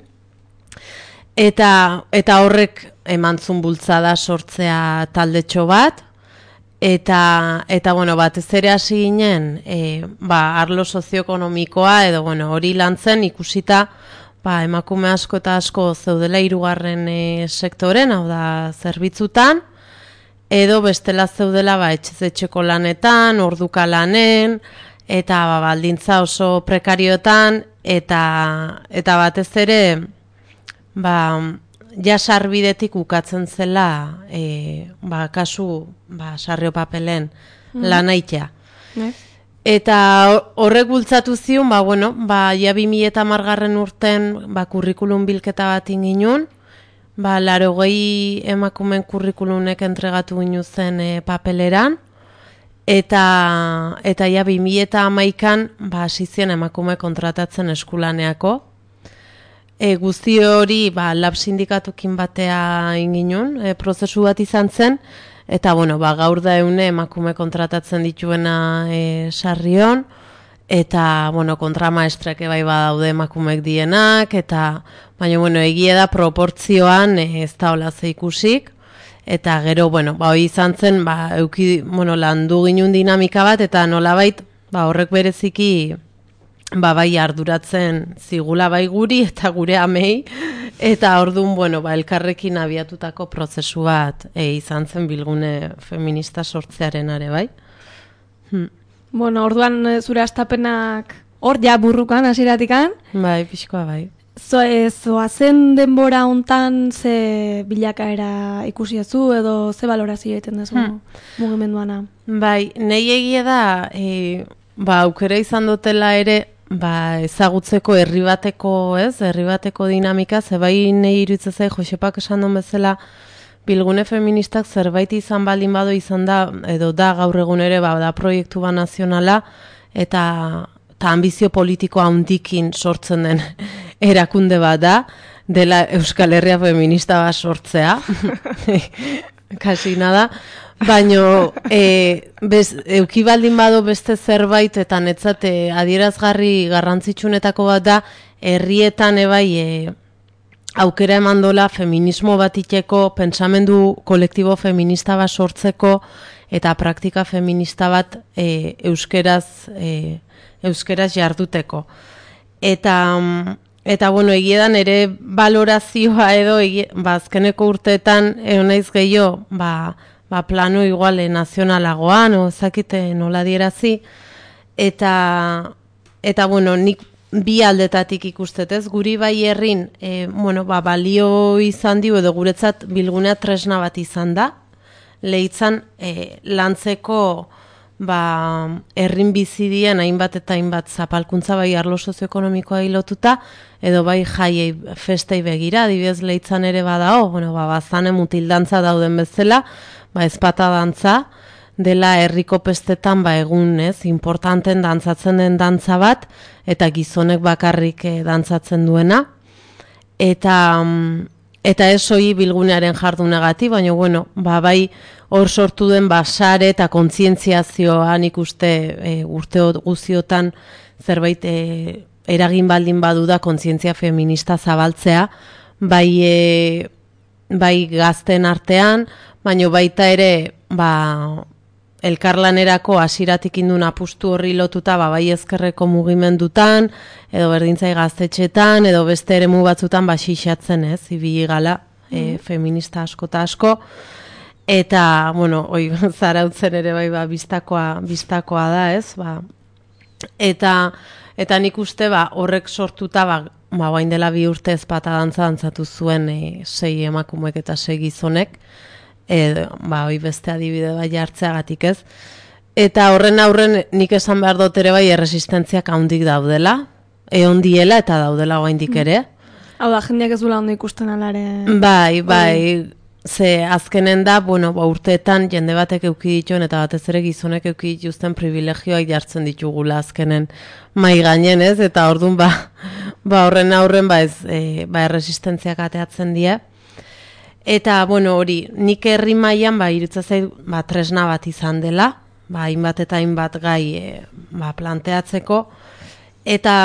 Eta, eta horrek emantzun bultzada sortzea taldetxo bat, Eta, eta bueno, batez ere hasi ginen, e, ba, arlo sozioekonomikoa, edo, bueno, hori lantzen ikusita, ba, emakume asko eta asko zeudela hirugarren e, sektoren, hau da, zerbitzutan, edo bestela zeudela, ba, etxez etxeko lanetan, orduka lanen, eta, ba, baldintza oso prekariotan, eta, eta batez ere, ba, ja sarbidetik ukatzen zela e, ba, kasu ba, Sarrio papelen mm. lanaitea. Ne? Eta horrek bultzatu zion, ba, bueno, ba, ja bi mila eta hamargarren urten ba, kurrikulum bilketa bat inginun, ba, laurogei emakumen kurrikulunek entregatu ginu zen e, papeleran, eta, eta ja bi mila eta hamaikan ba, hasi zien emakume kontratatzen eskulaneako. E, guzti hori ba, lab sindikatukin batea inginun, e, prozesu bat izan zen, eta bueno, ba, gaur da eune emakume kontratatzen dituena e, Sarrion, eta bueno, kontramaestreke bai badaude emakumek dienak, eta baina bueno, egia da proportzioan e, ez da hola ze ikusik, eta gero, bueno, ba, hori izan zen, ba, euki, bueno, landu ginun dinamika bat, eta nolabait, ba, horrek bereziki, ba, bai arduratzen zigula bai guri eta gure amei, eta orduan, bueno, ba, elkarrekin abiatutako prozesu bat e, izan zen bilgune feminista sortzearen are, bai? Hmm. Bueno, orduan eh, zure astapenak hor ja burrukan hasieratikan. Bai, pixkoa bai. Zo, e, zoazen denbora hontan ze bilakaera ikusi ezu edo ze valorazio egiten duzu Hmm. mugimenduana? Bai, nahi egia da, e, ba, aukera izan dutela ere, ba, ezagutzeko herri bateko, ez, herri bateko dinamika, ze bai nahi iruditzen zait, Josepak esan duen bezala, bilgune feministak zerbait izan baldin bado izan da, edo da gaur egun ere, ba, da proiektu ba nazionala, eta, eta ambizio politiko handikin sortzen den erakunde bat da, dela Euskal Herria feminista bat sortzea, kasi nada, baino e, bez, euki baldin bado beste zerbait eta netzate adierazgarri garrantzitsunetako bat da, herrietan ebai e, aukera eman dola feminismo bat iteko, pentsamendu kolektibo feminista bat sortzeko eta praktika feminista bat e, euskeraz, e, euskeraz jarduteko. Eta, eta bueno, egiedan ere valorazioa edo, egie, ba, azkeneko urteetan, egon naiz gehiago, ba, ba, plano iguale nazionalagoan, o zakite nola dierazi, eta, eta bueno, nik bi aldetatik ikustetez, guri bai herrin, e, bueno, ba, balio izan dio edo guretzat bilgunea tresna bat izan da, lehitzan e, lantzeko ba, herrin bizidien hainbat eta hainbat zapalkuntza bai arlo sozioekonomikoa lotuta, edo bai jaiei festei begira, adibidez lehitzan ere badao, bueno, ba, bazane mutildantza dauden bezala, ba, ezpata dantza, dela herriko pestetan ba egun, ez, importanten dantzatzen den dantza bat, eta gizonek bakarrik eh, dantzatzen duena, eta eta ez hori bilgunearen jardunagatik, baina bueno, ba bai hor sortu den basare eta kontzientziazioan ikuste e, urte guztiotan zerbait e, eragin baldin badu da kontzientzia feminista zabaltzea, bai e, bai gazten artean, baina baita ere ba elkarlanerako hasiratik indun apustu horri lotuta ba, bai ezkerreko mugimendutan, edo berdintzai gaztetxetan, edo beste eremu batzutan basixatzen, ez, ibili gala, e, feminista asko eta asko, eta, bueno, oi, zarautzen ere bai ba, bistakoa, bistakoa da, ez, ba, eta, eta nik uste ba, horrek sortuta, ba, ba, bain dela bi urte ezpata dantza dantzatu zuen e, sei emakumeek eta sei gizonek, E, ba, hoi beste adibide bai jartzeagatik ez. Eta horren aurren nik esan behar dut ere bai erresistentziak handik daudela, egon diela eta daudela oraindik ere. Hau da, jendeak ez duela ondo ikusten alare. Bai, bai, ze azkenen da, bueno, ba, urteetan jende batek euki dituen eta batez ere gizonek euki dituzten privilegioak jartzen ditugula azkenen mai gainen ez, eta ordun ba, ba horren aurren ba ez, e, ba erresistentziak ateatzen die. Eta, bueno, hori, nik herri mailan ba, irutza zait, ba, tresna bat izan dela, ba, hainbat eta hainbat gai e, ba, planteatzeko, eta,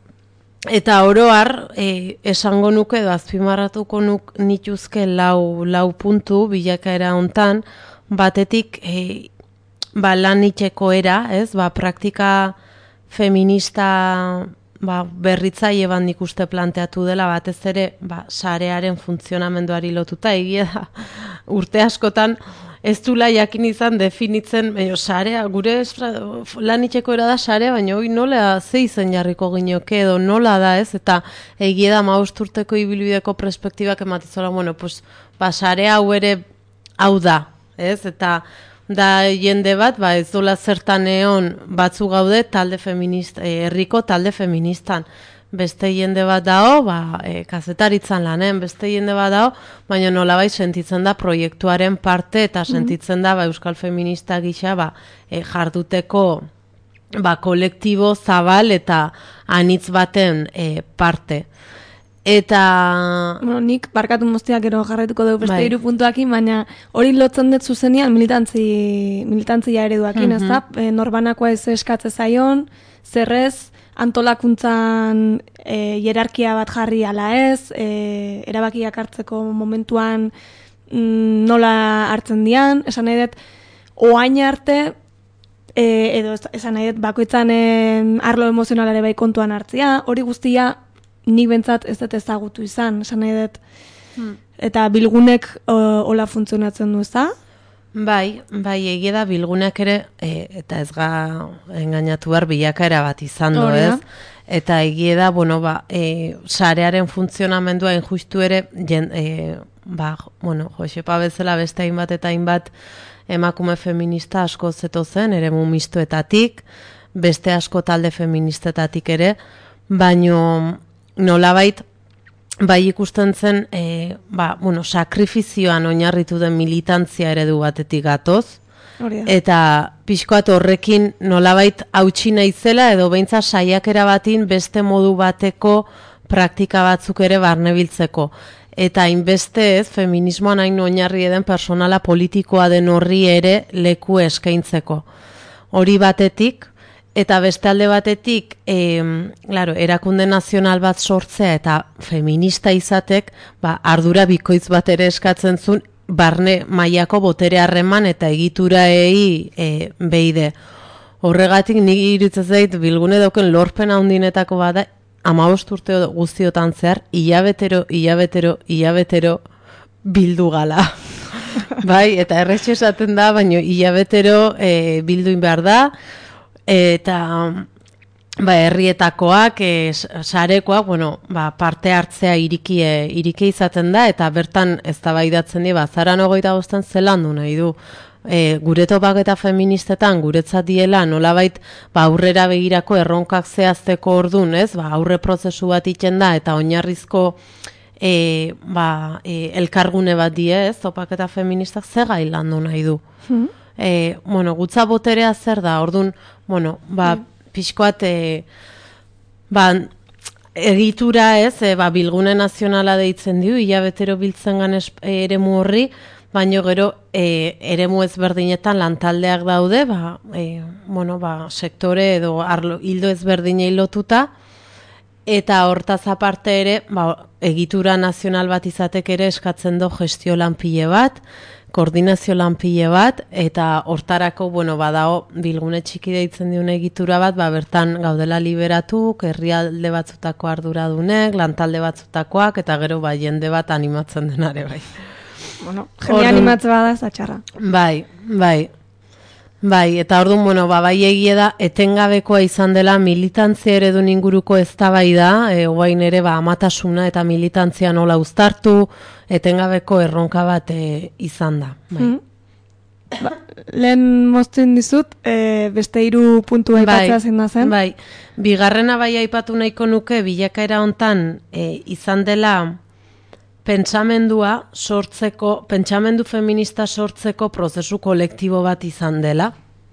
eta oroar, e, esango nuke, edo azpimarratuko nuk nituzke lau, lau puntu, bilakaera hontan, batetik, e, ba, lan itxeko era, ez, ba, praktika feminista ba, berritzaile bat nik uste planteatu dela, batez ere ba, sarearen funtzionamenduari lotuta, egia da, urte askotan ez dula jakin izan definitzen, baina sarea, gure lan itxeko era da sarea, baina hoi nola ze izen jarriko ginoke edo nola da ez, eta egia da hamabost urteko ibilbideko perspektibak ematizola, bueno, pues, ba, sarea hau ere hau da, ez, eta da jende bat, ba ez dola zertan egon batzu gaude talde feminista, herriko talde feministan. Beste jende bat dao, ba, e, kazetaritzan lanen, beste jende bat dao, baina nolabait sentitzen da proiektuaren parte eta sentitzen da ba, euskal feminista gisa ba, e, jarduteko ba, kolektibo zabal eta anitz baten e, parte. Eta... Bueno, nik barkatu moztiak gero jarraituko dugu beste hiru puntuakin, baina hori lotzen dut zuzenean militantzi, militantzia ereduakin, mm-hmm. ez da? E, norbanakoa ez eskatze zaion, zerrez, antolakuntzan e, hierarkia bat jarri ala ez, e, erabakiak hartzeko momentuan mm, nola hartzen dian, esan nahi dut, oain arte, e, edo esan nahi dut, bakoitzan e, arlo emozionalare bai kontuan hartzia, hori guztia, nik bentsat ez dut ezagutu izan, esan nahi dut. Hmm. Eta bilgunek o, ola funtzionatzen du, ez da? Bai, bai, egia da bilguneak ere, e, eta ez ga engainatu behar bilakaera bat izan du, Hori da. ez? Eta egia da, bueno, ba, e, sarearen funtzionamendua injustu ere, jen, e, ba, bueno, Josepa bezala beste hainbat eta hainbat emakume feminista asko zeto zen, ere mistoetatik, beste asko talde feministetatik ere, baino nolabait, bai ikusten zen, e, ba, bueno, sakrifizioan oinarritu den militantzia eredu batetik gatoz, Hori da. eta pixkoat horrekin nolabait hautsi naizela edo beintza saiakera batin beste modu bateko praktika batzuk ere barnebiltzeko. Eta hainbeste ez, feminismoan hain oinarri eden personala politikoa den horri ere leku eskaintzeko. Hori batetik, eta beste alde batetik, e, claro, erakunde nazional bat sortzea eta feminista izatek, ba, ardura bikoitz bat ere eskatzen zuen, barne mailako botere harreman eta egituraei e, beide. Horregatik nik iruditzen zait bilgune dauken lorpen handinetako bada, hamabost urte guztiotan zehar, hilabetero, hilabetero, hilabetero bildu gala. Bai, eta erretxe esaten da, baina hilabetero e, bilduin behar da, eta ba, herrietakoak, e, sarekoak, bueno, ba, parte hartzea iriki, e, iriki izaten da, eta bertan eztabaidatzen di, ba, zaran ogoita bostan zelandu nahi du. E, gure topak eta feministetan guretzat diela nolabait ba, aurrera begirako erronkak zehazteko ordun, ez? Ba, aurre prozesu bat iten da eta oinarrizko e, ba, e, elkargune bat die, ez? Topak eta feministak ze gai landu nahi du. Mm. E, bueno, gutza boterea zer da, ordun, bueno, ba, mm. pixkoat, e, ba, egitura ez, e, ba, bilgune nazionala deitzen dio, hilabetero biltzen gan eremu horri, baino gero e, eremu ezberdinetan lantaldeak daude, ba, e, bueno, ba, sektore edo arlo, hildo ezberdinei lotuta, eta hortaz aparte ere, ba, egitura nazional bat izatek ere eskatzen do gestio lanpile bat, koordinazio lanpile bat, eta hortarako, bueno, badao bilgune txiki deitzen diun egitura bat, ba, bertan gaudela liberatuk, herrialde batzutako arduradunek, lantalde batzutakoak, eta gero ba, jende bat animatzen denare bai. Bueno, jende animatze bada ez da txarra. Bai, bai. Bai, eta orduan, bueno, ba, bai egie da, etengabekoa izan dela militantzia eredun inguruko eztabaida, e, oain ere, ba, amatasuna eta militantzia nola uztartu, etengabeko erronka bat e, izan da. Bai. Mm. Ba, lehen mozten dizut, e, beste hiru puntu aipatzea zen da zen. Bai, bigarrena bai aipatu nahiko nuke, bilakaera hontan e, izan dela pentsamendua sortzeko, pentsamendu feminista sortzeko prozesu kolektibo bat izan dela.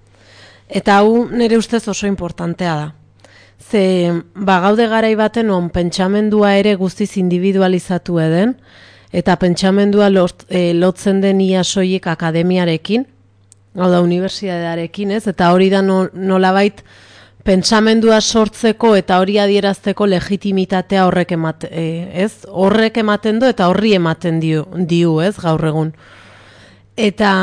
Eta hau nire ustez oso importantea da. Ze, ba, gaude garai baten on pentsamendua ere guztiz individualizatu eden, eta pentsamendua lot, e, lotzen den ia soilik akademiarekin, hau da unibertsitatearekin, ez? Eta hori da no, nolabait pentsamendua sortzeko eta hori adierazteko legitimitatea horrek ematen, ez? Horrek ematen du eta horri ematen dio, dio ez, gaur egun. Eta,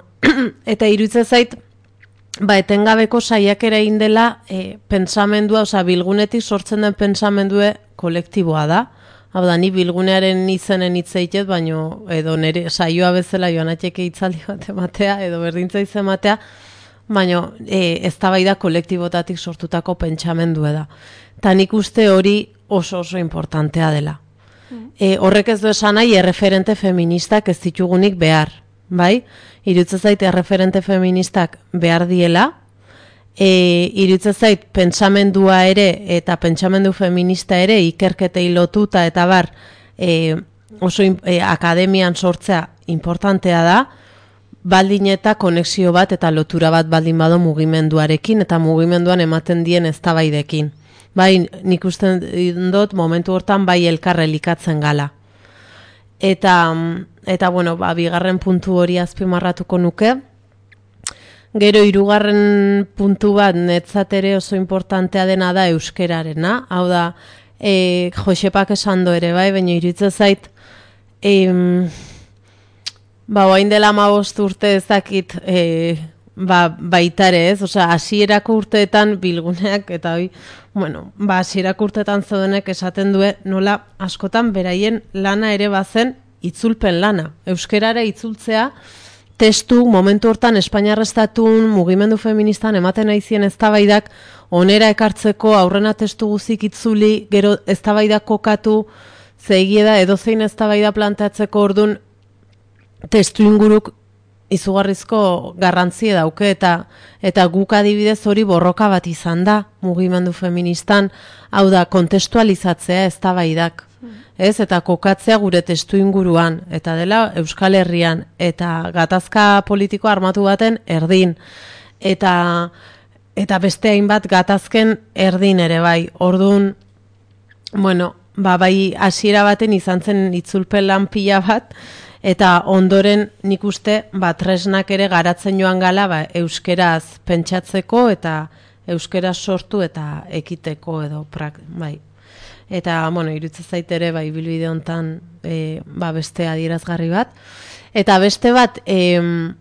eta iruditzen zait, ba, etengabeko saiakera egin dela e, pentsamendua, osea, bilgunetik sortzen den pentsamendue kolektiboa da. Hau da, ni bilgunearen izenen hitz egitez, baino, edo nire saioa bezala joan atxeke hitzaldi bat ematea, edo berdintza hitz ematea, baina e, eztabaida kolektibotatik sortutako pentsamendu da. Ta nik uste hori oso oso importantea dela. E, horrek ez du esan nahi erreferente feministak ez ditugunik behar, bai? Iruditzen zait erreferente feministak behar diela, e, iruditzen zait pentsamendua ere eta pentsamendu feminista ere ikerketei lotuta eta bar e, oso e, akademian sortzea importantea da, baldin eta konexio bat eta lotura bat baldin bado mugimenduarekin eta mugimenduan ematen dien eztabaidekin. Bai, nik uste dut momentu hortan bai elkarre elikatzen gala. Eta, eta bueno, ba, bigarren puntu hori azpimarratuko nuke. Gero hirugarren puntu bat netzat ere oso importantea dena da euskerarena. Hau da, e, Josepak esan do ere bai, baina iruditzen zait, em, ba, oain dela hamabost urte ez dakit e, ba, baitare ez, osea, hasierako urteetan bilguneak, eta hoi, bueno, ba, hasierako urteetan zeudenek esaten due, nola askotan beraien lana ere bazen itzulpen lana. Euskerara itzultzea testu, momentu hortan Espainiar estatun mugimendu feministan ematen aizien eztabaidak onera ekartzeko aurrena testu guzik itzuli, gero eztabaidak kokatu, zehigie da edozein eztabaida planteatzeko ordun testu inguruk izugarrizko garrantzia dauke eta eta guk adibidez hori borroka bat izan da mugimendu feministan, hau da kontestualizatzea eztabaidak. Ez, eta kokatzea gure testu inguruan, eta dela Euskal Herrian, eta gatazka politiko armatu baten erdin, eta eta beste hainbat gatazken erdin ere bai. Ordun, bueno, ba, bai hasiera baten izan zen itzulpen lan pila bat, eta ondoren nik uste ba, tresnak ere garatzen joan gala ba, euskeraz pentsatzeko eta euskeraz sortu eta ekiteko edo prak, bai. Eta, bueno, iruditzen zait ere, bai, bilbide hontan e, ba, beste adierazgarri bat. Eta beste bat, e,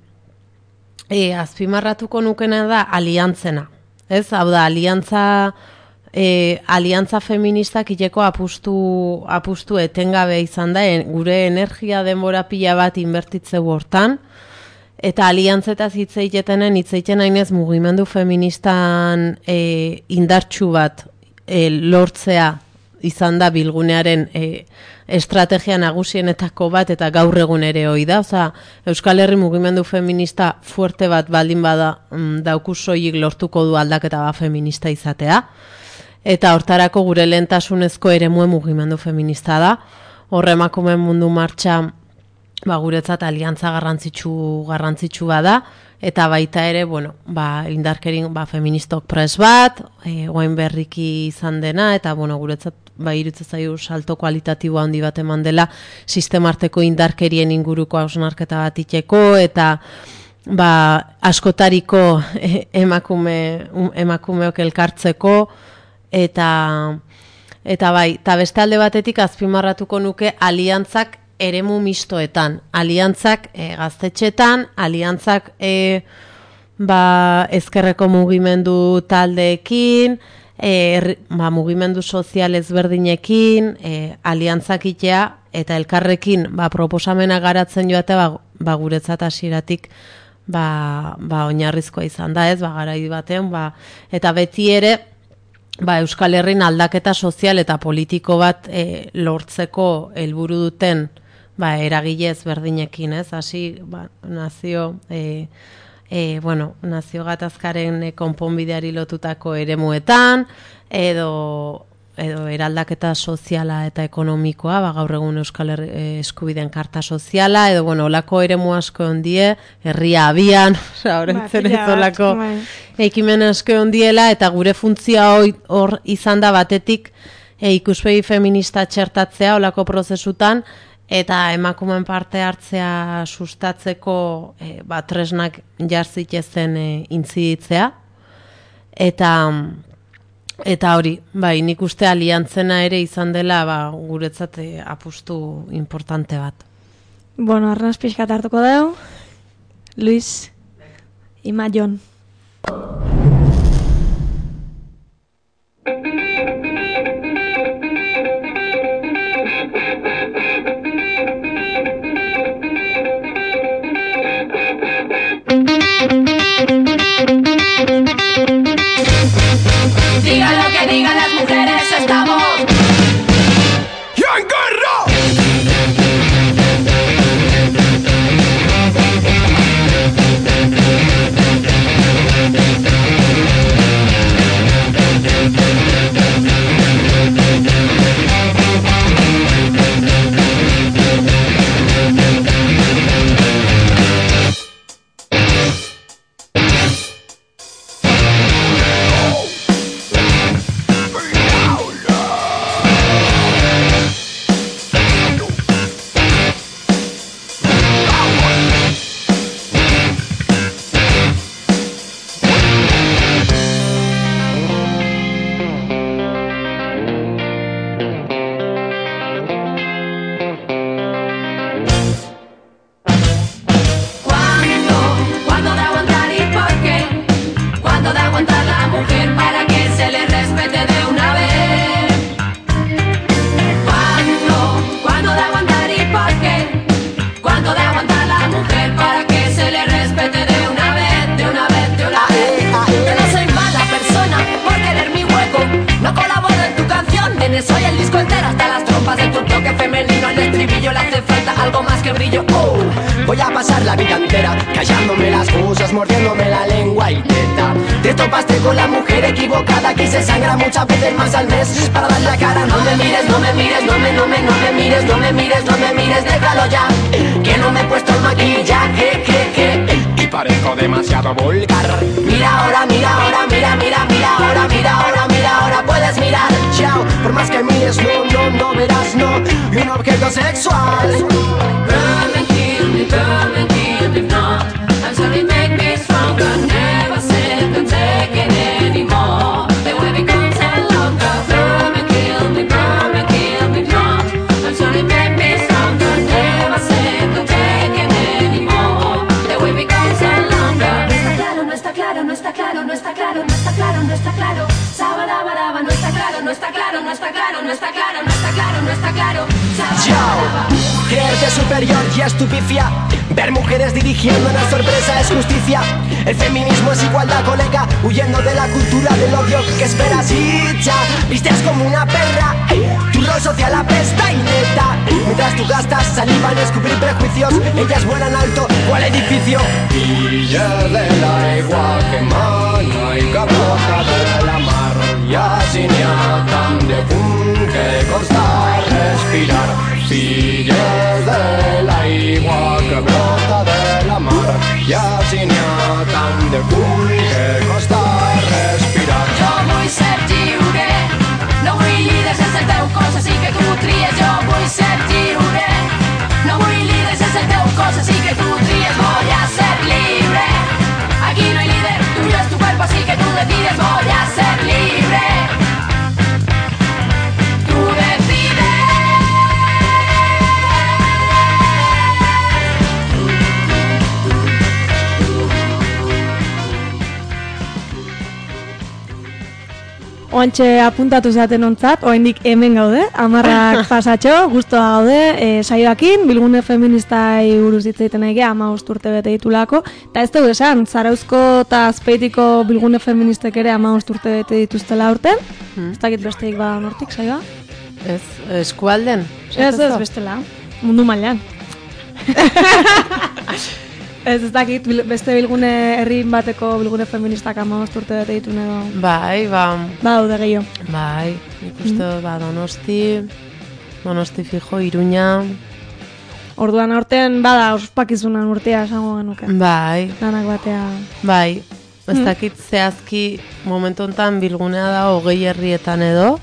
e, azpimarratuko nukena da aliantzena. Ez, hau da, aliantza, e, aliantza feministak iteko apustu, apustu etengabe izan da, en, gure energia denbora pila bat inbertitzeu hortan, eta aliantzetaz hitzeitetenen hitzeiten hainez mugimendu feministan e, indartsu bat e, lortzea, izan da bilgunearen e, estrategia nagusienetako bat eta gaur egun ere hoi da. Oza, Euskal Herri mugimendu feminista fuerte bat baldin bada mm, dauku soilik lortuko du aldaketa bat feminista izatea. Eta hortarako gure lehentasunezko eremue mugimendu feminista da. Horre emakumeen mundu martxa ba, guretzat aliantza garrantzitsu, garrantzitsu bada. Eta baita ere, bueno, ba, indarkerin ba, feministok pres bat, e, oain berriki izan dena, eta bueno, guretzat ba, irutzen zaio salto kualitatiboa handi bat eman dela sistemarteko indarkerien inguruko hausnarketa bat iteko, eta ba, askotariko emakume, emakumeok elkartzeko, eta, eta bai, eta beste alde batetik azpimarratuko nuke aliantzak eremu mistoetan, aliantzak e, gaztetxetan, aliantzak e, ba, ezkerreko mugimendu taldeekin, e, ba, mugimendu sozial ezberdinekin, e, aliantzak itea, eta elkarrekin ba, proposamena garatzen joate ba, ba, guretzat hasieratik ba, ba, oinarrizkoa izan da ez, ba, garai batean, ba, eta beti ere, ba, Euskal Herrin aldaketa sozial eta politiko bat e, lortzeko helburu duten ba, eragile ezberdinekin, ez? Hasi, ba, nazio, e, e, bueno, nazio gatazkaren e, konponbideari lotutako eremuetan, edo, edo eraldaketa soziala eta ekonomikoa, ba, gaur egun Euskal Herri, e, eskubideen karta soziala, edo, bueno, olako eremu asko ondie, herria abian, oza, horretzen ez olako ekimen asko ondiela, eta gure funtzioa hor izan da batetik e, ikuspegi feminista txertatzea olako prozesutan, eta emakumeen parte hartzea sustatzeko e, ba, tresnak jarzitezen e, intziditzea. Eta, eta hori, bai, nik uste aliantzena ere izan dela ba, guretzat e, apustu importante bat. Bueno, arnaz pixkat hartuko deu. Luis, ima Jon. Digan lo que digan las mujeres, estamos en guerra. algo más que brillo. Oh, voy a pasar la vida entera callándome las cosas, mordiéndome la lengua y teta. Te topaste con la mujer equivocada que se sangra muchas veces más al mes para dar la cara. No me mires, no me mires, no me, no me, no me mires, no me mires, no me mires, déjalo ya, que no me he puesto el maquillaje, que, que, y parezco demasiado vulgar. Mira ahora, mira ahora, mira, mira, mira ahora, mira ahora, mira ahora, puedes mirar, chao. Por más que mires, no, no, no verás, no, un objeto sexual. Burn and kill me, burn and kill me, not until you make me stronger. Never sit and take it anymore. The way becomes longer. Burn and kill me, burn and kill me, not until you make me stronger. Never sit and take it anymore. The way becomes longer. No está claro, no está claro, no está claro, no está claro, no está claro, no está claro. Sabadabadaba, no está claro, no está claro, no está claro, no está claro, no está claro, no está claro. Chao. Creerte superior y estupifia. Ver mujeres dirigiendo una sorpresa es justicia. El feminismo es igualdad, colega, huyendo de la cultura del odio. ¿Qué esperas? Y ya, vistes como una perra. Tu rol social apesta y neta. Mientras tú gastas saliva en descubrir prejuicios, ellas vuelan alto cual edificio. Pilla de la igual que mana y que brota de la mar. Y así ni a tan de fum que costa respirar. Silles de la igua que brota de la mar, i així n'hi ha tant de punt que costa respirar. Jo vull ser lliure, no vull líders sense el teu cos, així que tu tries. Jo vull ser lliure, no vull líders sense el teu cos, així que tu tries. Voy a ser libre, aquí no hay líder, tuyo es tu cuerpo, así que tú decides. Voy a ser libre, tú decides. Oantxe apuntatu zaten ontzat, oraindik hemen gaude, amarrak pasatxo, guztua gaude, e, saioakin, bilgune feministai buruz hitz egiten egea, hamabost urte bete ditulako, eta ez dugu esan, Zarauzko eta Azpeitiko bilgune feministek ere hamabost urte bete dituztela urten, hmm. ez dakit besteik ba nortik saioa? Ez, eskualden? Ez, ez, bestela, mundu mailan. Ez ez dakit, beste bilgune herrin bateko bilgune feministak hamabost urte bete ditu edo. Bai, ba... Ba, daude gehiago. Bai, ikuste mm. ba, Donosti, Donosti fijo, Iruña. Orduan aurten, bada, ospakizunan urtea esango genuke. Bai. Danak batea. Bai, ez dakit zehazki momentu honetan bilgunea da hogei herrietan edo,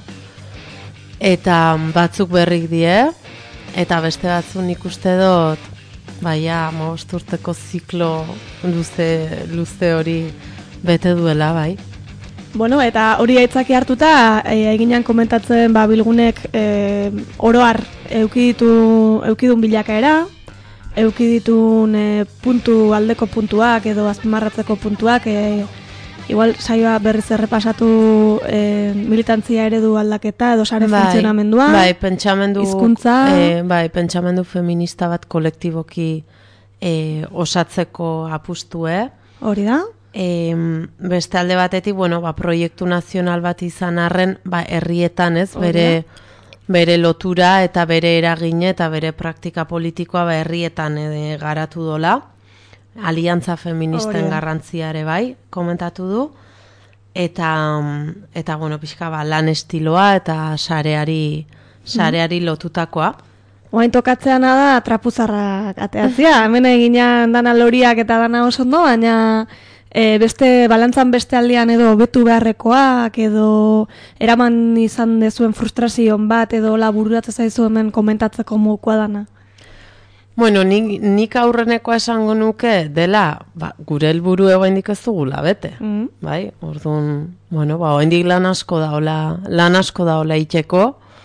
eta batzuk berrik die, eta beste batzuk nik uste dut, baina, hamabost urteko ziklo luze, luze hori bete duela, bai. Bueno, eta hori aitzaki hartuta, e, eginan komentatzen ba, bilgunek e, oroar eukiditu, eukidun bilakaera, eukiditun e, puntu aldeko puntuak edo azpimarratzeko puntuak, e, igual saioa berriz errepasatu e, militantzia eredu aldaketa edo sare bai, funtzionamendua, bai, pentsamendu, hizkuntza, e, bai, pentsamendu feminista bat kolektiboki e, osatzeko apustue. Hori da? E, beste alde batetik, bueno, ba, proiektu nazional bat izan arren, ba, herrietan ez, bere, bere lotura eta bere eragine eta bere praktika politikoa ba, herrietan e, garatu dola. Aliantza feministen oh, garrantziare bai, komentatu du, eta, eta bueno, pixka ba, lan estiloa eta sareari, sareari lotutakoa. Oain tokatzeana da trapuzarrak ateatzia, hemen eginan dana loriak eta dana oso ondo, baina e, beste balantzan beste aldean edo betu beharrekoak edo eraman izan dezuen frustrazion bat edo laburatzen zaizu hemen komentatzeko mokoa dana. Bueno, nik, nik aurrenekoa esango nuke dela, ba, gure helburu oraindik ez dugula bete, mm. bai? Orduan, bueno, ba, oraindik lan asko daola, lan asko daola itxeko,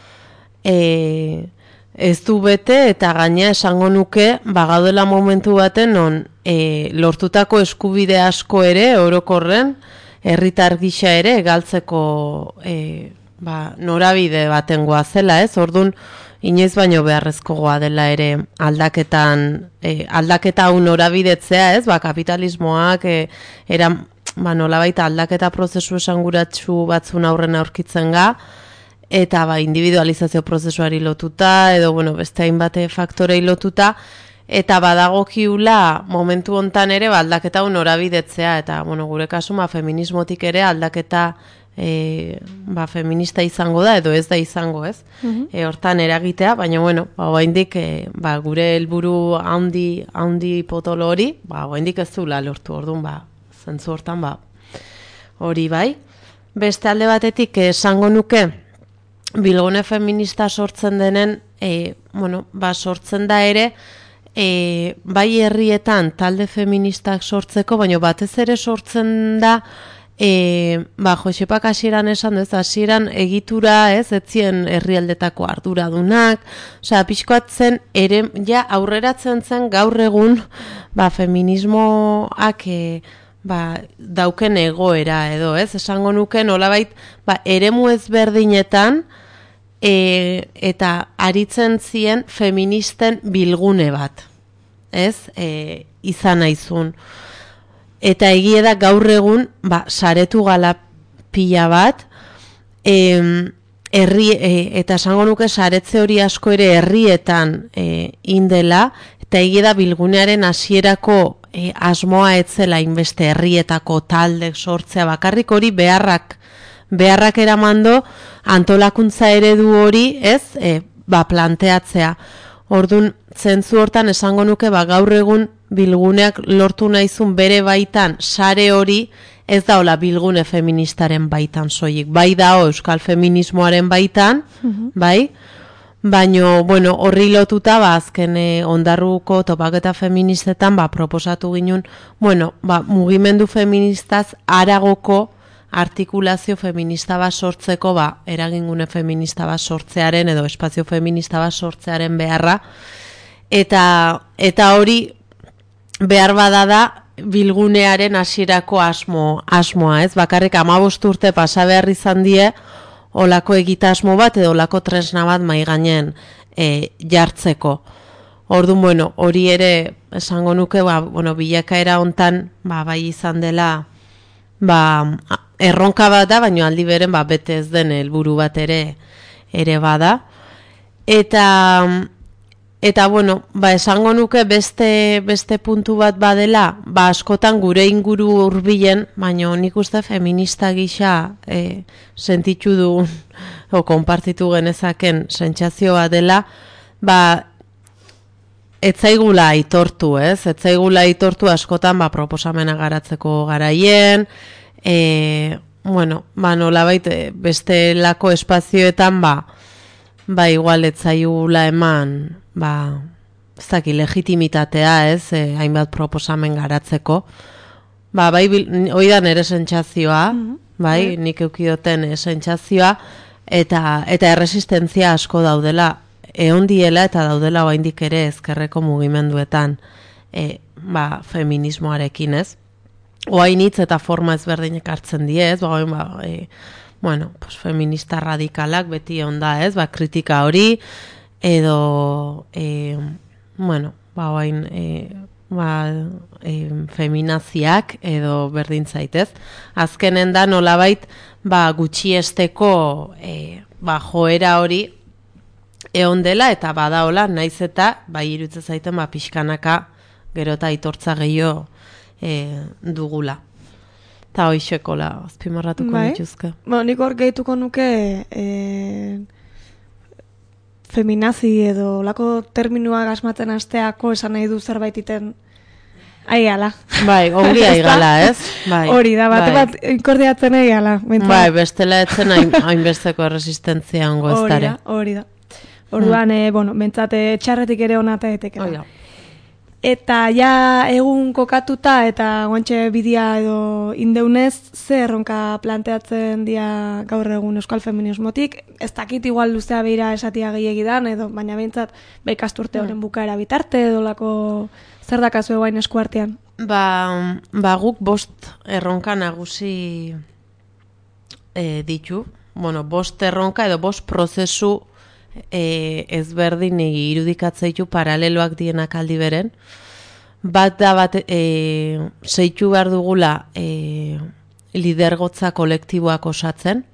e, ez du bete eta gaina esango nuke, ba, gaudela momentu baten non e, lortutako eskubide asko ere, orokorren, herritar gisa ere, galtzeko e, ba, norabide baten goazela, ez? Orduan, inoiz baino beharrezkoa dela ere aldaketan, e, aldaketa hau norabidetzea, ez? Ba, kapitalismoak e, era, ba, nolabait aldaketa prozesu esanguratsu batzun aurrena aurkitzen ga, eta ba, individualizazio prozesuari lotuta, edo bueno, beste hainbate faktorei lotuta, eta badagokiula momentu hontan ere ba, aldaketa hau norabidetzea, eta bueno, gure kasu ba, feminismotik ere aldaketa e, ba, feminista izango da, edo ez da izango, ez? Mhm. E, hortan eragitea, baina bueno, ba, oraindik e, ba, gure helburu handi handi potolo hori, ba, oraindik ez dula lortu, orduan ba, zentzu hortan ba, hori bai. Beste alde batetik esango nuke bilgune feminista sortzen denen, e, bueno, ba, sortzen da ere, e, bai herrietan talde feministak sortzeko, baina batez ere sortzen da, e, ba, Josepak hasieran esan ez, hasieran egitura, ez, etzien herrialdetako arduradunak, osea, pixkoatzen ere, ja, aurreratzen zen gaur egun, ba, feminismoak, e, ba, dauken egoera edo, ez, esango nuke nolabait, ba, eremu ezberdinetan, e, eta aritzen zien feministen bilgune bat, ez, e, izan naizun. Eta egie da gaur egun, ba, saretu gala pila bat, e, herri, e, eta esango nuke saretze hori asko ere herrietan e, indela, eta egie da bilgunearen hasierako e, asmoa etzela inbeste herrietako taldek sortzea, bakarrik hori beharrak, beharrak eramando antolakuntza eredu hori, ez, e, ba, planteatzea. Ordun zentzu hortan esango nuke ba, gaur egun bilguneak lortu naizun bere baitan sare hori ez daola bilgune feministaren baitan soilik. Bai dao euskal feminismoaren baitan, Mhm. bai, baino, bueno, horri lotuta, ba, azken eh, ondarruko topaketa feministetan, ba, proposatu ginen, bueno, ba, mugimendu feministaz aragoko artikulazio feminista bat sortzeko, ba, eragingune feminista bat sortzearen edo espazio feminista bat sortzearen beharra, eta, eta hori behar bada da bilgunearen hasierako asmo, asmoa, ez? Bakarrik hamabost urte pasa behar izan die, olako egitasmo bat edo olako tresna bat mai gainen e, jartzeko. Orduan, bueno, hori ere esango nuke, ba, bueno, bilakaera hontan, ba, bai izan dela, ba, erronka bat da, baina aldi beren, ba, bete ez den helburu bat ere, ere bada. Eta, eta bueno, ba, esango nuke beste, beste puntu bat badela, ba, askotan gure inguru hurbilen, baina nik uste feminista gisa e, sentitu dugun, o konpartitu genezaken sentsazio bat dela, ba, etzaigula aitortu, ez? Etzaigula aitortu askotan, ba, proposamena garatzeko garaien, e, bueno, ba, nolabait beste lako espazioetan, ba, ba, igual etzaigula eman, ba, ez daki, legitimitatea, ez, e, hainbat proposamen garatzeko. Ba, bai, hoi da nere sentsazioa, bai, nik eukioten sentsazioa, eta, eta erresistentzia asko daudela, egon diela eta daudela oraindik ere ezkerreko mugimenduetan e, ba, feminismoarekin, ez? Oainitz eta forma ezberdinek hartzen die, ez? Ba, ba, e, bueno, pues, feminista radikalak beti onda, ez? Ba, kritika hori, edo, e, bueno, ba, oain, e, ba, e, feminaziak, edo berdin zaitez. Azkenen da nolabait, ba, gutxiesteko e, ba, joera hori, egon dela eta badaola, naiz eta bai irutze zaiten ba pixkanaka gero eta aitortza gehiago e, dugula. Eta hoixekola azpimarratuko bai. Dituzke. Bueno, nik hor gehituko nuke e, feminazi edo lako terminua gasmatzen hasteako esan nahi du zerbait iten aigala. Bai, ongi aigala, ez? Bai, hori da, bate bai. bat inkordiatzen aigala. Bai, bestela etzen hainbesteko erresistentzia ongo ez Hori dare. da, hori da. Orduan, mm. e, bueno, bentsate txarretik ere onata eteketa. Eta ja egun kokatuta eta guantxe bidia edo indeunez, ze erronka planteatzen dia gaur egun euskal feminismotik. Ez dakit igual luzea behira esatia gehiagidan, edo baina bentsat beikasturte horren bukaera bitarte edo lako zer dakazu eguain eskuartean. Ba, ba guk bost erronka nagusi e, ditu. Bueno, bost erronka edo bost prozesu E, ezberdin irudikatzea ditu paraleloak dienak aldi beren. Bat da bat e, zeitu behar dugula e, lidergotza kolektiboak osatzen.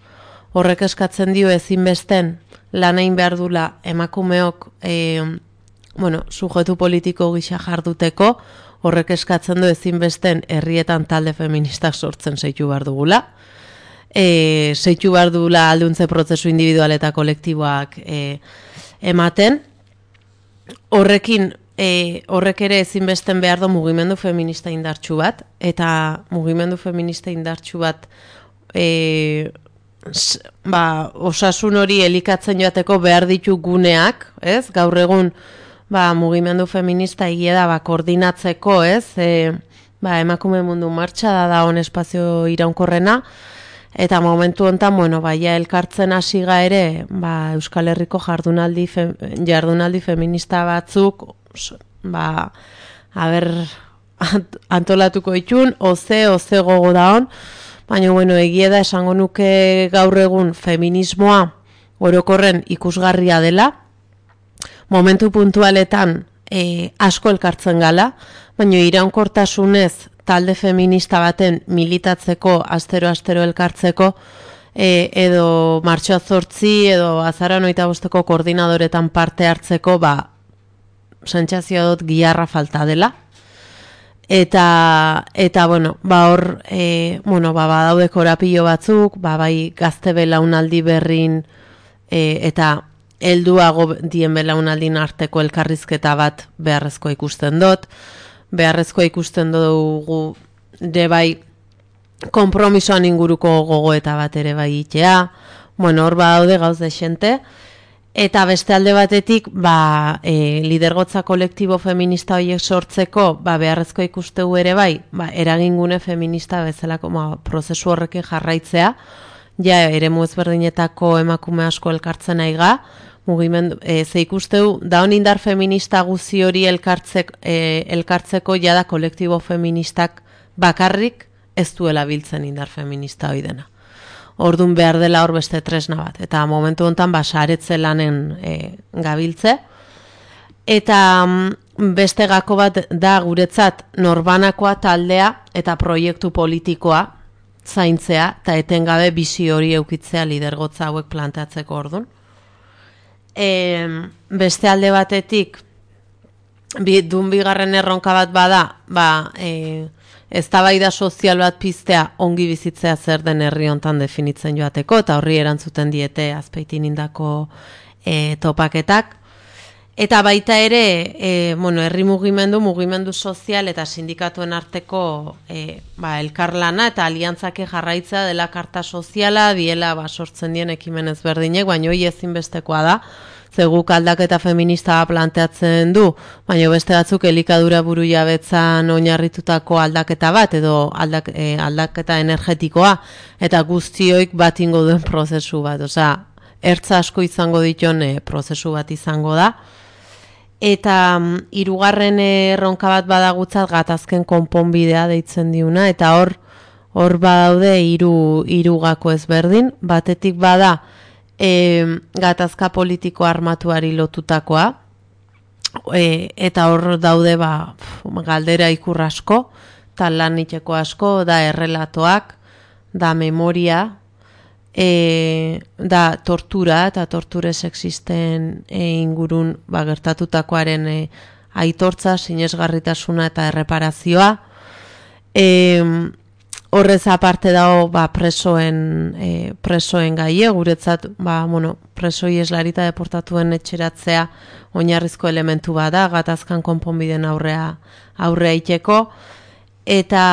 horrek eskatzen dio ezinbesten lan egin behar dula emakumeok e, bueno, sujetu politiko gisa jarduteko, horrek eskatzen du ezinbesten herrietan talde feministak sortzen zeitu behar dugula. E, zeitu behar dugula alduntze prozesu individual eta kolektiboak e, ematen. Horrekin, e, horrek ere ezinbesten behar du mugimendu feminista indartsu bat, eta mugimendu feminista indartsu bat e, s, ba, osasun hori elikatzen joateko behar ditu guneak, ez? Gaur egun ba, mugimendu feminista egia da ba, koordinatzeko, ez? E, ba, emakume mundu martxa da da on espazio iraunkorrena, eta momentu honetan, bueno, baia elkartzen hasiga ere, ba, Euskal Herriko jardunaldi, fe, jardunaldi feminista batzuk, ba, haber antolatuko itxun, oze, oze gogo daon, baina, bueno, egia da esango nuke gaur egun feminismoa orokorren ikusgarria dela, momentu puntualetan e, asko elkartzen gala, baina iraunkortasunez talde feminista baten militatzeko, astero-astero elkartzeko, e, edo martxoa zortzi, edo azaran oita bosteko koordinadoretan parte hartzeko, ba, sentsazioa dut giharra falta dela. Eta, eta bueno, ba hor, e, bueno, ba, badaude korapillo batzuk, ba, bai gazte belaunaldi berrin, e, eta helduago dien belaunaldin arteko elkarrizketa bat beharrezkoa ikusten dut, beharrezkoa ikusten dugu de bai konpromisoan inguruko gogoeta bat ere bai itea, bueno, hor badaude gauz dexente, eta beste alde batetik, ba, e, lidergotza kolektibo feminista horiek sortzeko, ba, beharrezkoa ikustegu ere bai, ba, eragingune feminista bezalako ba, prozesu horrekin jarraitzea, ja, eremu ezberdinetako emakume asko elkartzen aiga, mugimendu, e, ze ikusteu, da hon indar feminista guzi hori elkartzek, e, elkartzeko jada kolektibo feministak bakarrik ez duela biltzen indar feminista hori dena. Ordun behar dela hor beste tresna bat, eta momentu honetan ba, saretze lanen e, gabiltze. Eta mm, beste gako bat da guretzat norbanakoa taldea eta proiektu politikoa zaintzea, eta etengabe bizi hori eukitzea lidergotza hauek planteatzeko ordun. E, beste alde batetik bi, dun bigarren erronka bat bada, ba, e, eztabaida sozial bat piztea ongi bizitzea zer den herri hontan definitzen joateko, eta horri erantzuten diete Azpeitin indako e, topaketak. Eta baita ere, e, bueno, herri mugimendu, mugimendu sozial eta sindikatuen arteko e, ba, elkarlana eta aliantzake jarraitzea dela karta soziala, diela ba, sortzen dien ekimen ezberdinek, baina hori ezinbestekoa da, ze guk aldaketa feminista planteatzen du, baina beste batzuk elikadura buru jabetzan oinarritutako aldaketa bat, edo aldak, e, aldaketa energetikoa, eta guztioik bat ingo duen prozesu bat, osea, ertza asko izango dituen e, prozesu bat izango da. Eta um, hirugarren erronka bat badagutzat gatazken konponbidea deitzen diuna, eta hor hor badaude hiru hiru gako ezberdin, batetik bada e, gatazka politiko armatuari lotutakoa, e, eta hor daude ba, galdera ikur asko, eta lan iteko asko, da errelatoak, da memoria, E, da tortura eta torture sexisten e, ingurun ba, gertatutakoaren e, aitortza, sinesgarritasuna eta erreparazioa. E, horrez aparte dago ba, presoen, e, presoen gaie, guretzat ba, bueno, presoi eslarita deportatuen etxeratzea oinarrizko elementu bada, gatazkan konponbiden aurrea aurrea iteko, eta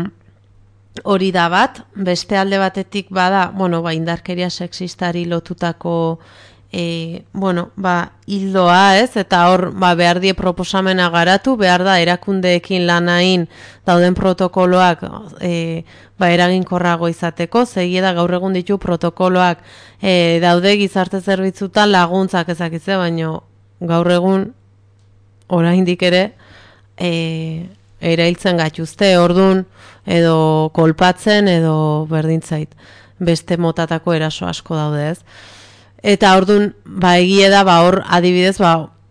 hori da bat, beste alde batetik bada, bueno, ba, indarkeria sexistari lotutako e, bueno, ba, hildoa, ez? Eta hor, ba, behar die proposamena garatu, behar da erakundeekin lanain dauden protokoloak e, ba, eraginkorrago izateko, zegie da gaur egun ditu protokoloak e, daude gizarte zerbitzutan laguntzak ezakitze, baino gaur egun oraindik ere e, erailtzen gatuzte, ordun edo kolpatzen edo berdintzait beste motatako eraso asko daude, ez? Eta ordun ba egie da ba hor adibidez ba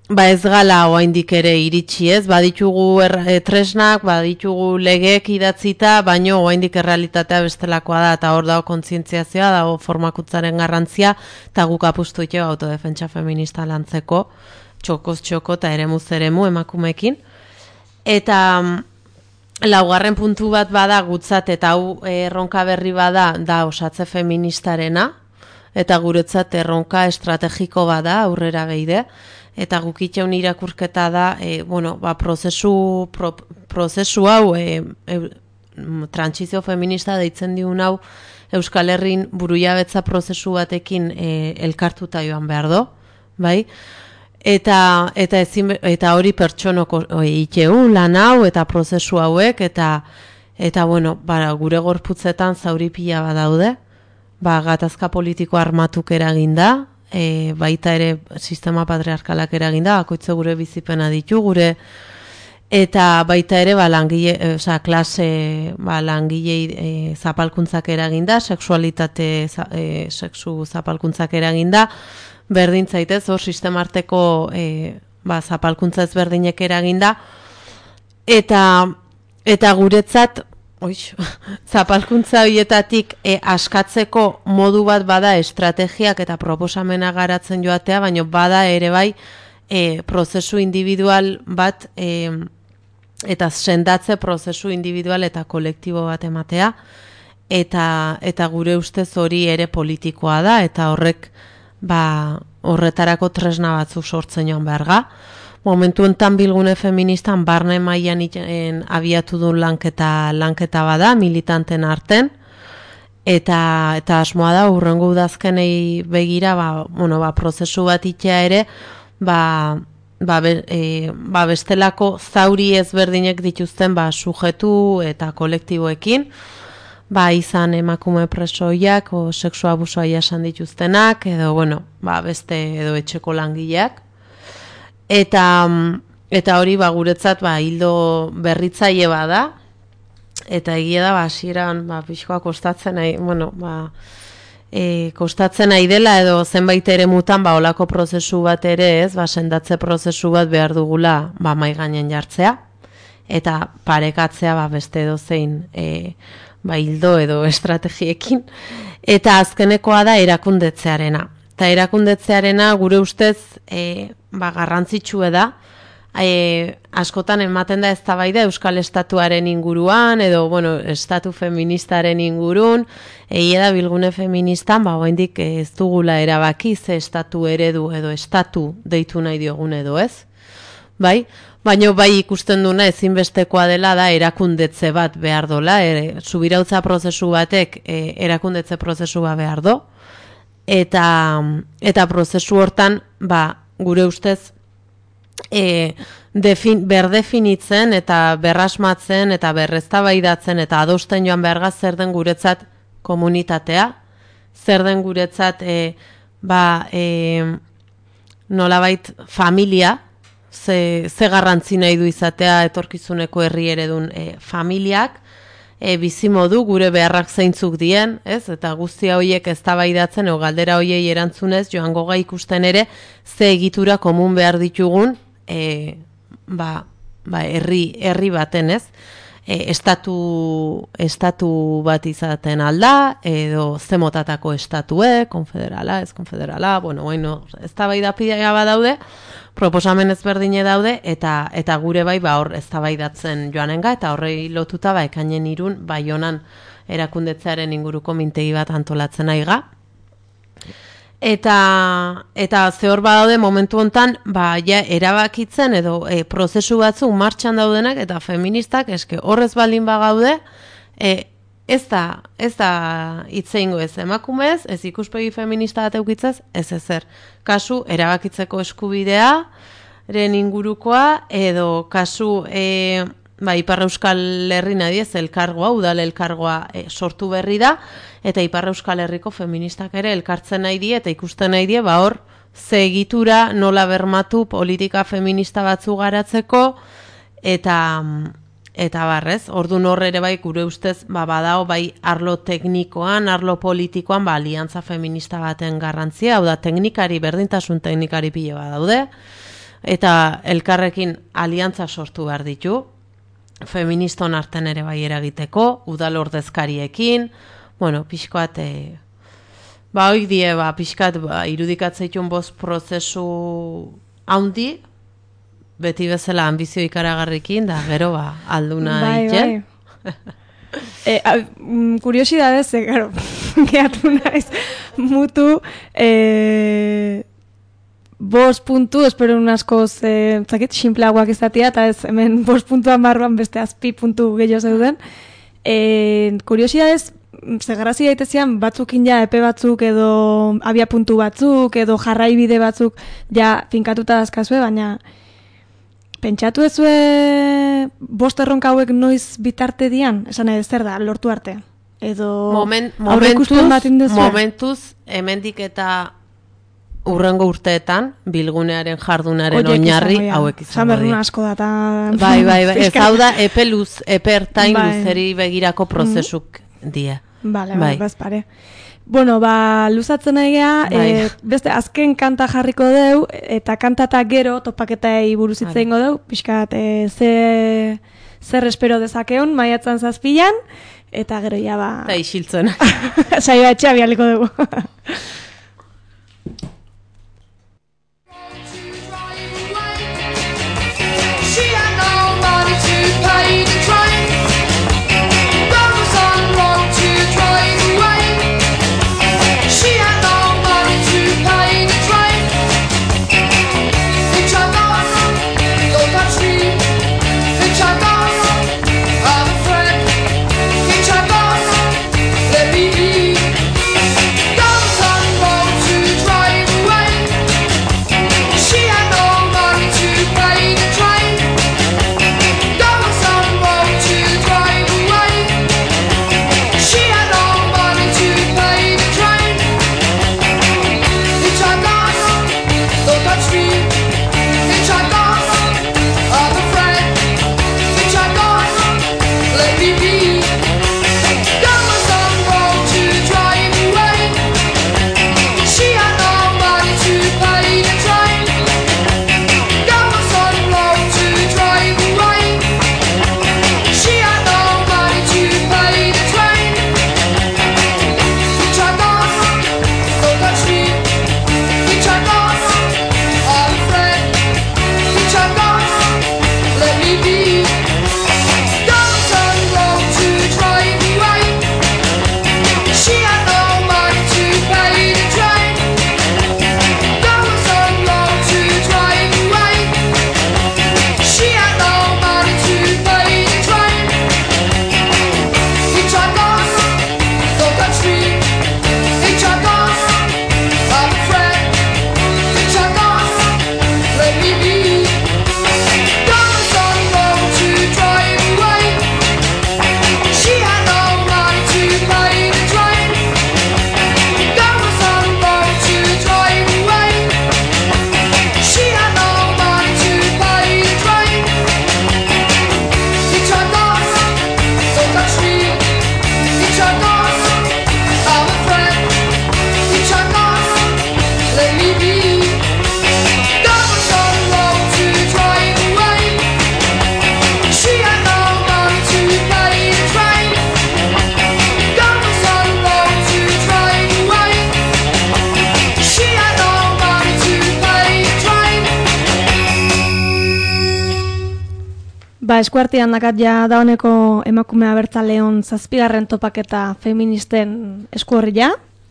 ba ez gala oraindik ere iritsi, ez? Baditugu er, e, tresnak, baditugu legeek idatzita, baino oraindik errealitatea bestelakoa da eta hor dago kontzientziazioa, dago formakuntzaren garrantzia eta guk apustu ditu autodefentsa feminista lantzeko, txokoz txoko eta eremuz eremu emakumeekin. Eta laugarren puntu bat bada gutzat eta hau erronka berri bada da osatze feministarena eta guretzat erronka estrategiko bada aurrera beide. Eta gukitxeun irakurketa da, e, bueno, ba, prozesu, pro, prozesu hau, e, e, trantsizio feminista deitzen diun hau, Euskal Herrin burujabetza prozesu batekin e, elkartuta joan behar do, bai? Eta, eta, ezin, eta hori pertsonoko itxeu lan hau eta prozesu hauek, eta, eta bueno, ba, gure gorputzetan zauri pila badaude, ba, gatazka politiko armatuk eraginda, E, baita ere sistema patriarkalak eraginda, bakoitze gure bizipena ditu, gure eta baita ere ba, langile, e, oza, klase ba, langilei e, zapalkuntzak eraginda, sexualitate e, sexu zapalkuntzak eraginda, berdin zaitez, hor sistema arteko e, ba, zapalkuntza ezberdinek eraginda, eta, eta guretzat Oix, zapalkuntza horietatik e, askatzeko modu bat bada estrategiak eta proposamena garatzen joatea, baina bada ere bai e, prozesu individual bat e, eta sendatze prozesu individual eta kolektibo bat ematea, eta, eta gure ustez hori ere politikoa da, eta horrek ba, horretarako tresna batzuk sortzen joan beharga. Momentu enten bilgune feministan barne mailan abiatu du lanketa lanketa bada militanten arten eta eta asmoa da hurrengo udazkenei begira ba, bueno, ba, prozesu bat itea ere ba, ba, be, e, ba bestelako zauri ezberdinek dituzten ba sujetu eta kolektiboekin, ba izan emakume presoiak o sexu abusua jasan dituztenak edo bueno, ba beste edo etxeko langileak. Eta, eta hori ba, guretzat ba, hildo berritzaile bada, eta egia da, ba, hasieran ba, pixkoa kostatzen nahi, bueno, ba, e, kostatzen nahi dela, edo zenbait ere mutan, ba, olako prozesu bat ere ez, ba, sendatze prozesu bat behar dugula, ba, mai gainen jartzea, eta parekatzea, ba, beste edo zein, e, ba, hildo edo estrategiekin, eta azkenekoa da erakundetzearena. Eta erakundetzearena gure ustez e, ba, garrantzitsue da, e, askotan ematen da eztabaida Euskal Estatuaren inguruan, edo bueno, estatu feministaren ingurun, egia da bilgune feministan, ba, oraindik ez dugula erabaki ze estatu eredu edo estatu deitu nahi diogun edo ez, bai? Baina bai ikusten duna ezinbestekoa dela da erakundetze bat behar dola, e, subirautza prozesu batek e, erakundetze prozesu bat behar do, Eta, eta prozesu hortan, ba, gure ustez, e, defin, berdefinitzen eta berrasmatzen eta berreztabaidatzen eta adosten joan beharga zer den guretzat komunitatea, zer den guretzat, e, ba, e, nolabait familia, ze, ze garrantzi nahi du izatea etorkizuneko herri eredun e, familiak, E, bizimodu gure beharrak zeintzuk dien, ez? Eta guztia horiek eztabaidatzen edo galdera horiei erantzunez joango ga ikusten ere ze egitura komun behar ditugun e, ba, ba, herri, herri baten, ez? E, estatu, estatu bat izaten alda, edo ze motatako estatue, konfederala, ez konfederala, bueno, bueno, eztabaida pidea badaude, proposamen ezberdine daude, eta eta gure bai ba hor eztabaidatzen joanenga, eta horrei lotuta ba ekainen irun Baionan erakundetzearen inguruko mintegi bat antolatzen aiga. Eta eta zehor badaude momentu hontan ba ja erabakitzen edo e, prozesu batzuk martxan daudenak eta feministak eske horrez baldin bagaude, e, ez da ez da hitzeingo ez emakumez, ez ikuspegi feminista bat eukitzez, ez ezer. Kasu erabakitzeko eskubidearen ingurukoa edo kasu e, ba, Ipar Euskal Herri nadiez elkargoa, udal elkargoa e, sortu berri da, eta Ipar Euskal Herriko feministak ere elkartzen nahi die eta ikusten nahi die, ba hor, ze egitura nola bermatu politika feminista batzu garatzeko, eta eta barrez, ordun hor ere bai gure ustez ba, badao bai arlo teknikoan, arlo politikoan, ba, aliantza feminista baten garrantzia, hau da teknikari, berdintasun teknikari pile bat daude, eta elkarrekin aliantza sortu behar ditu, feministon artean ere bai eragiteko, udal ordezkariekin, bueno, pixkoat, e, ba, hoik die, ba, pixkat, ba, irudikatzeitun bost prozesu haundi, beti bezala ambizio ikaragarrikin, da gero, ba, alduna bai, itzen. Bai. E, a, mm, kuriosidadez, e, gero, gehatu naiz, mutu, e, bost puntu, espero un askoz, e, zakit, sinplagoak izatea, eta ez hemen bost puntuan barruan beste azpi puntu gehiago zeuden. E, kuriosidadez, zegarrazi daitezian batzukin ja epe batzuk edo abia puntu batzuk edo jarraibide batzuk ja finkatuta dazkazue, baina pentsatu ezue bost erronka hauek noiz bitarte dian? Esan edo zer da, lortu arte? Edo Moment, aurreikusten momentuz, bat induzue? momentuz, hemendik eta urrengo urteetan, bilgunearen jardunaren Horiek oinarri izango, ja. hauek Esan izango behar dira. asko da, eta... Bai, bai, bai, ez hau da epe luz, epe ertain Bai. luzeri begirako prozesuk die. Bale, Bai. bai, bazpare. Bueno, ba, luzatzen egia, Bai. e, beste azken kanta jarriko deu, eta kantata gero topaketei buruz hitz egingo deu, pixkat, e, ze, zer espero dezakeun, maiatzan zazpilan, eta gero ja ba... Eta isiltzen. Saioa etxea bialiko dugu. She had no money to pay the train. Goes on road to drive away. She had no money to pay the train. Bitch, I don't know that street. Bitch, I don't know I'm a friend. Bitch, I don't know, let me be. Goes on road to drive away. She had no money to pay the train. Ba, eskuartean dakat ja dauneko emakumea bertzaleon zazpigarren topaketa feministen eskuorria.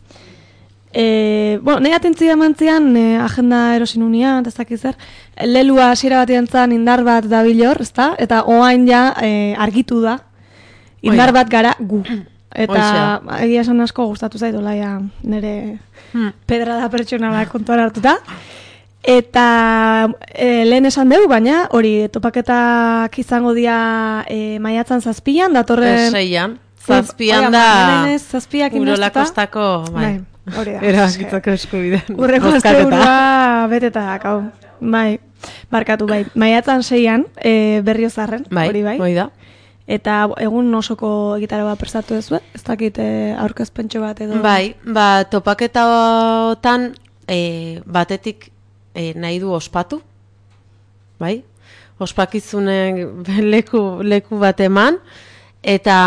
E, bueno, nahi atentzia mantzian, e, agenda erosin unian, ez dakiz zer, lelua hasiera batean zan indar bat dabilor, ezta? Eta oain ja e, argitu da, indar bat gara gu. Eta egia esan asko gustatu zaitu laia nire hmm. pedrada pertsonala kontuan hartuta. Eta e, lehen esan dugu, baina hori topaketak izango dira e, maiatzan zazpian, datorren... Seian, zazpian da Urola Kostako, bai, hori da. erabakitzeko eskubideen. Urreko asteburua beteta dakau, bai, barkatu bai. Maiatzan seian, e, Berriozarren, bai, hori bai. Hori da. Eta egun osoko gitara bat prestatu duzu, ez dakit e, aurkezpentxo bat edo... Bai, ba, topaketatan e, batetik... E, nahi du ospatu, bai? Ospakizunek leku, leku bat eman, eta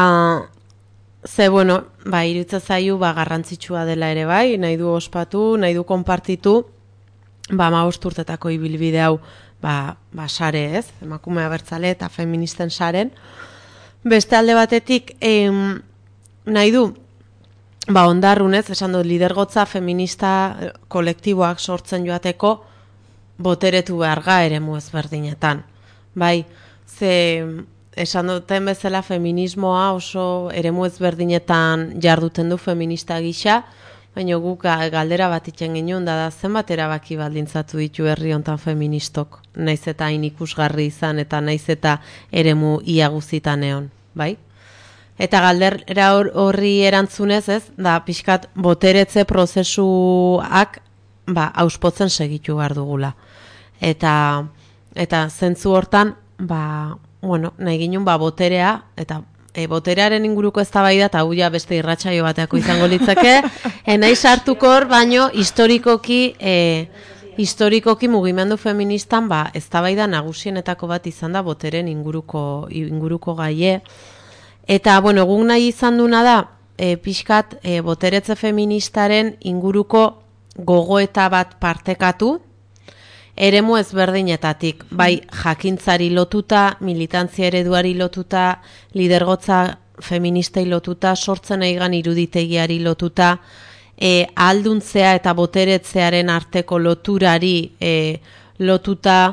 ze, bueno, ba, irutza zaiu, ba, garrantzitsua dela ere bai, nahi du ospatu, nahi du konpartitu, ba, hamabost urtetako ibilbide hau, ba, ba, sare ez, emakume abertzale eta feministen saren. Beste alde batetik, em, nahi du, ba, ondarrun ez, esan dut, lidergotza feminista kolektiboak sortzen joateko, boteretu behar ga eremu ezberdinetan. Bai, ze esan duten bezala feminismoa oso eremu ezberdinetan jarduten du feminista gisa, baina guk galdera bat iten ginen da da zenbat erabaki baldintzatu ditu herri hontan feministok, naiz eta hain ikusgarri izan eta naiz eta eremu ia guztitan egon, bai? Eta galdera horri erantzunez ez, da pixkat boteretze prozesuak ba, auspotzen segitu behar dugula. Eta, eta zentzu hortan, ba, bueno, nahi ginen ba, boterea, eta e, boterearen inguruko eztabaida eta hau ja beste irratsaio bateako izango litzake, e, nahi sartuko hor, baino historikoki, e, historikoki mugimendu feministan ba, eztabaida nagusienetako bat izan da boteren inguruko, inguruko gaie. Eta, bueno, guk nahi izan duna da, e, pixkat e, boteretze feministaren inguruko gogoeta bat partekatu, eremu ezberdinetatik, bai jakintzari lotuta, militantzia ereduari lotuta, lidergotza feministei lotuta, sortzen eigan iruditegiari lotuta, e, ahalduntzea eta boteretzearen arteko loturari e, lotuta,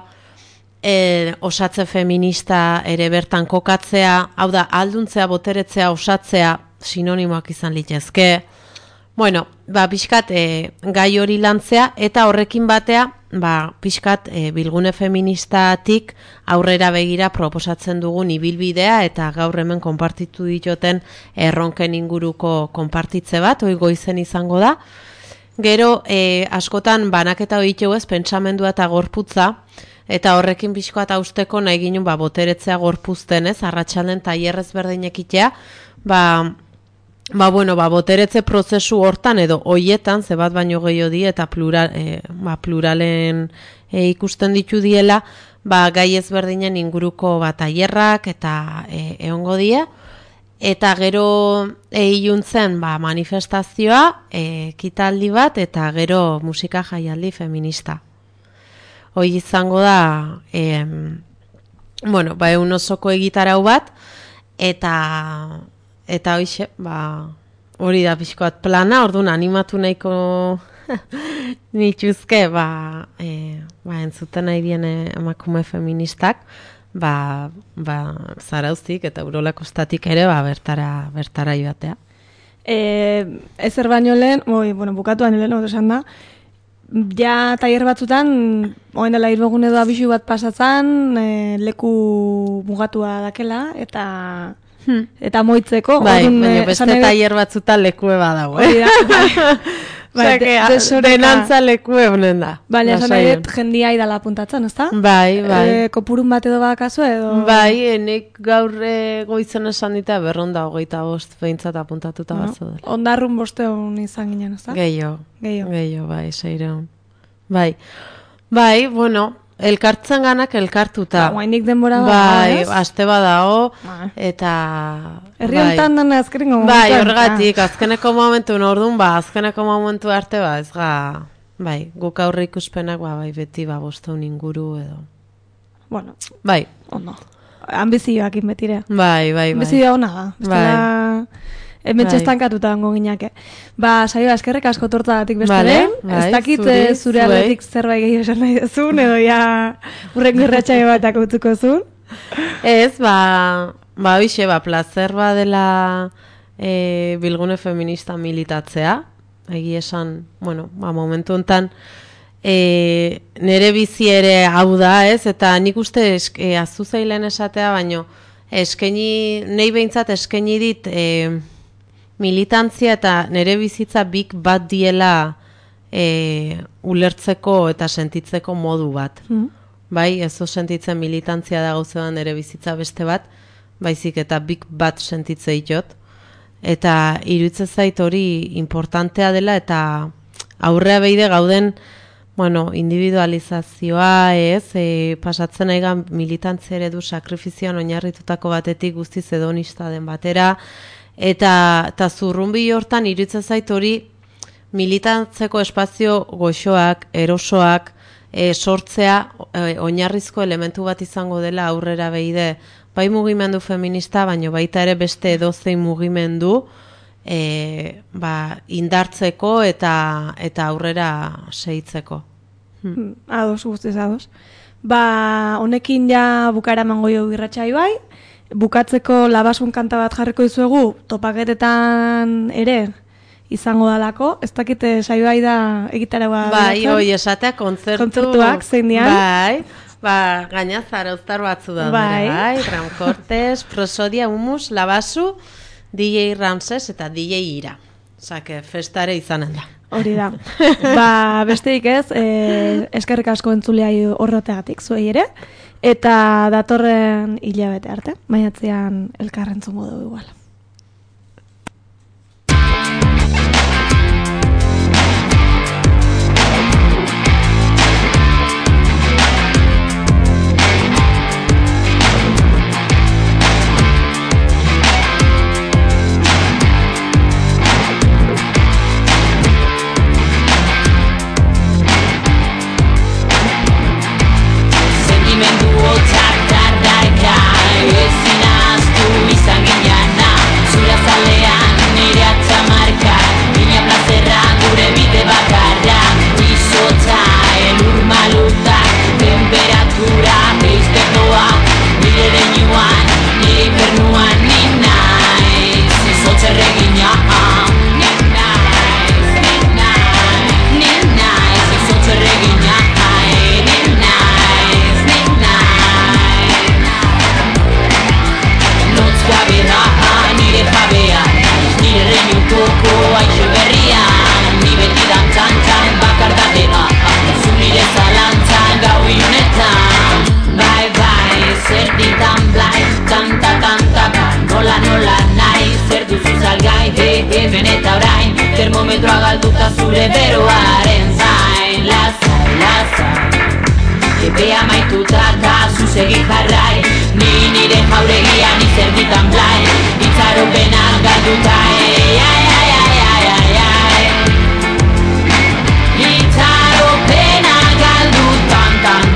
e, osatze feminista ere bertan kokatzea, hau da, ahalduntzea, boteretzea, osatzea, sinonimoak izan litezke. Bueno, ba, pixkat e, gai hori lantzea, eta horrekin batea, ba, pixkat e, bilgune feministatik aurrera begira proposatzen dugun ibilbidea, eta gaur hemen konpartitu ditoten erronken inguruko konpartitze bat, hoi goizen izango da. Gero, e, askotan banaketa hori ez pentsamendua eta gorputza, eta horrekin pixkoat hausteko nahi ginen ba, boteretzea gorpuzten ez, arratsalden tailerrez berdinekitea, ba, ba, bueno, ba, boteretze prozesu hortan edo hoietan, ze bat baino gehiago di eta plural, e, ba, pluralen e, ikusten ditu diela, ba, gai ezberdinen inguruko ba, tailerrak eta e, egongo die, eta gero e, iluntzen ba, manifestazioa, e, ekitaldi bat, eta gero musika jaialdi feminista. Hoi izango da, e, bueno, ba, egun osoko egitarau bat, eta eta hoixe, ba, hori da pixkoat plana, orduan animatu nahiko nituzke, ba, e, ba, entzuten nahi dien emakume feministak, ba, ba, Zarauztik eta Urola kostatik ere, ba, bertara, bertara joatea. E, ezer baino lehen, oi, bueno, bukatuan lehen, hori esan da, ja tailer batzutan, oen dela irbegun edo abisu bat pasatzen, e, leku mugatua dakela, eta hmm. eta moitzeko. Bai, orduan, baina beste esan tailer batzutan lekue badago. Hori da, bai. Bai, de, denantza lekue honen da. Baina esan nahi dut jendia idala apuntatzen, ezta? Bai, bai. E, kopurun bat edo bakazu edo? Bai, enek gaur e, goizen esan dita berronda hogeita bost behintzat apuntatuta no. Batzu dela. Ondarrun bosteun izan ginen, ezta? Gehiago. Gehiago. Gehiago, bai, seireun. Bai. Bai, bueno, elkartzen ganak elkartuta. Ba, guainik denbora da. Bai, aste badao, ba. Eta... Herri hontan dana azkeneko momentu. Bai, horregatik, azkeneko momentu orduan, ba, azkeneko momentu arte, ba, ez ga... Bai, guk aurre ikuspenak, ba, bai, beti, ba, bosteun inguru edo... Bueno. Bai. Ondo. Ambizioak inbetire. Bai, bai, bai. Ambizioa hona da. Bestela... Bai. Hemen txestankatuta gongo ginake. Ba, saioa, eskerrek asko tortadatik beste vale, den. Bai, ez dakit zuri, zure aldetik zerbait gehiago esan nahi duzun, edo ja urrengo irratsaio bat akautuko zuen. Ez, ba, ba, hoxe, ba, placer ba dela e, bilgune feminista militatzea. Egi esan, bueno, ba, momentu hontan e, nere bizi ere hau da, ez? Eta nik uste esk, e, azuzeilen esatea, baino eskeni, nahi behintzat eskeni dit... E, militantzia eta nere bizitza bik bat diela e, ulertzeko eta sentitzeko modu bat. Mm. Bai, ez o sentitzen militantzia da gauzean nere bizitza beste bat, baizik eta bik bat sentitze diot. Eta iruditzen zait hori importantea dela eta aurrea behide gauden bueno, individualizazioa, ez, e, pasatzen aigan militantzia eredu sakrifizioan oinarritutako batetik guztiz hedonista den batera, eta, eta zurrunbi hortan iruditzen zait hori militantzeko espazio goxoak, erosoak, e, sortzea e, oinarrizko elementu bat izango dela aurrera behide, bai mugimendu feminista, baino baita ere beste edozein mugimendu, E, ba, indartzeko eta eta aurrera segitzeko. Hmm. Ados, guztiz ados. Ba, honekin ja bukara emango jo irratsaio bai. Bukatzeko Labasun kanta bat jarriko dizuegu, topaketetan ere izango dalako. Ez dakite saioa da egitaragoa. Bai, oi, esatea kontzertu. Kontzertuak zein dian. Bai. Ba, gaina zarauztar batzu da. Bai. Bai, Ram Cortes, Prosodia, Humus, Labasu, D J Ramses eta D J Ira. Osake, festare izanen da. Hori da. Ba, besteik ez, eh, eskerrik asko entzuleai horretegatik zuei ere, eta datorren hilabete arte, maiatzean elkarrentzungo dugu igual. Termometroa galduta zure beroaren zain. Lazai, lazai, epea maituta eta zuzegi jarrai. Ni nire jauregian izerditan blai, itxaropenak galduta, ei, ai, ai, ai, ai, ai, ai. Itxaropenak galdutan, tan,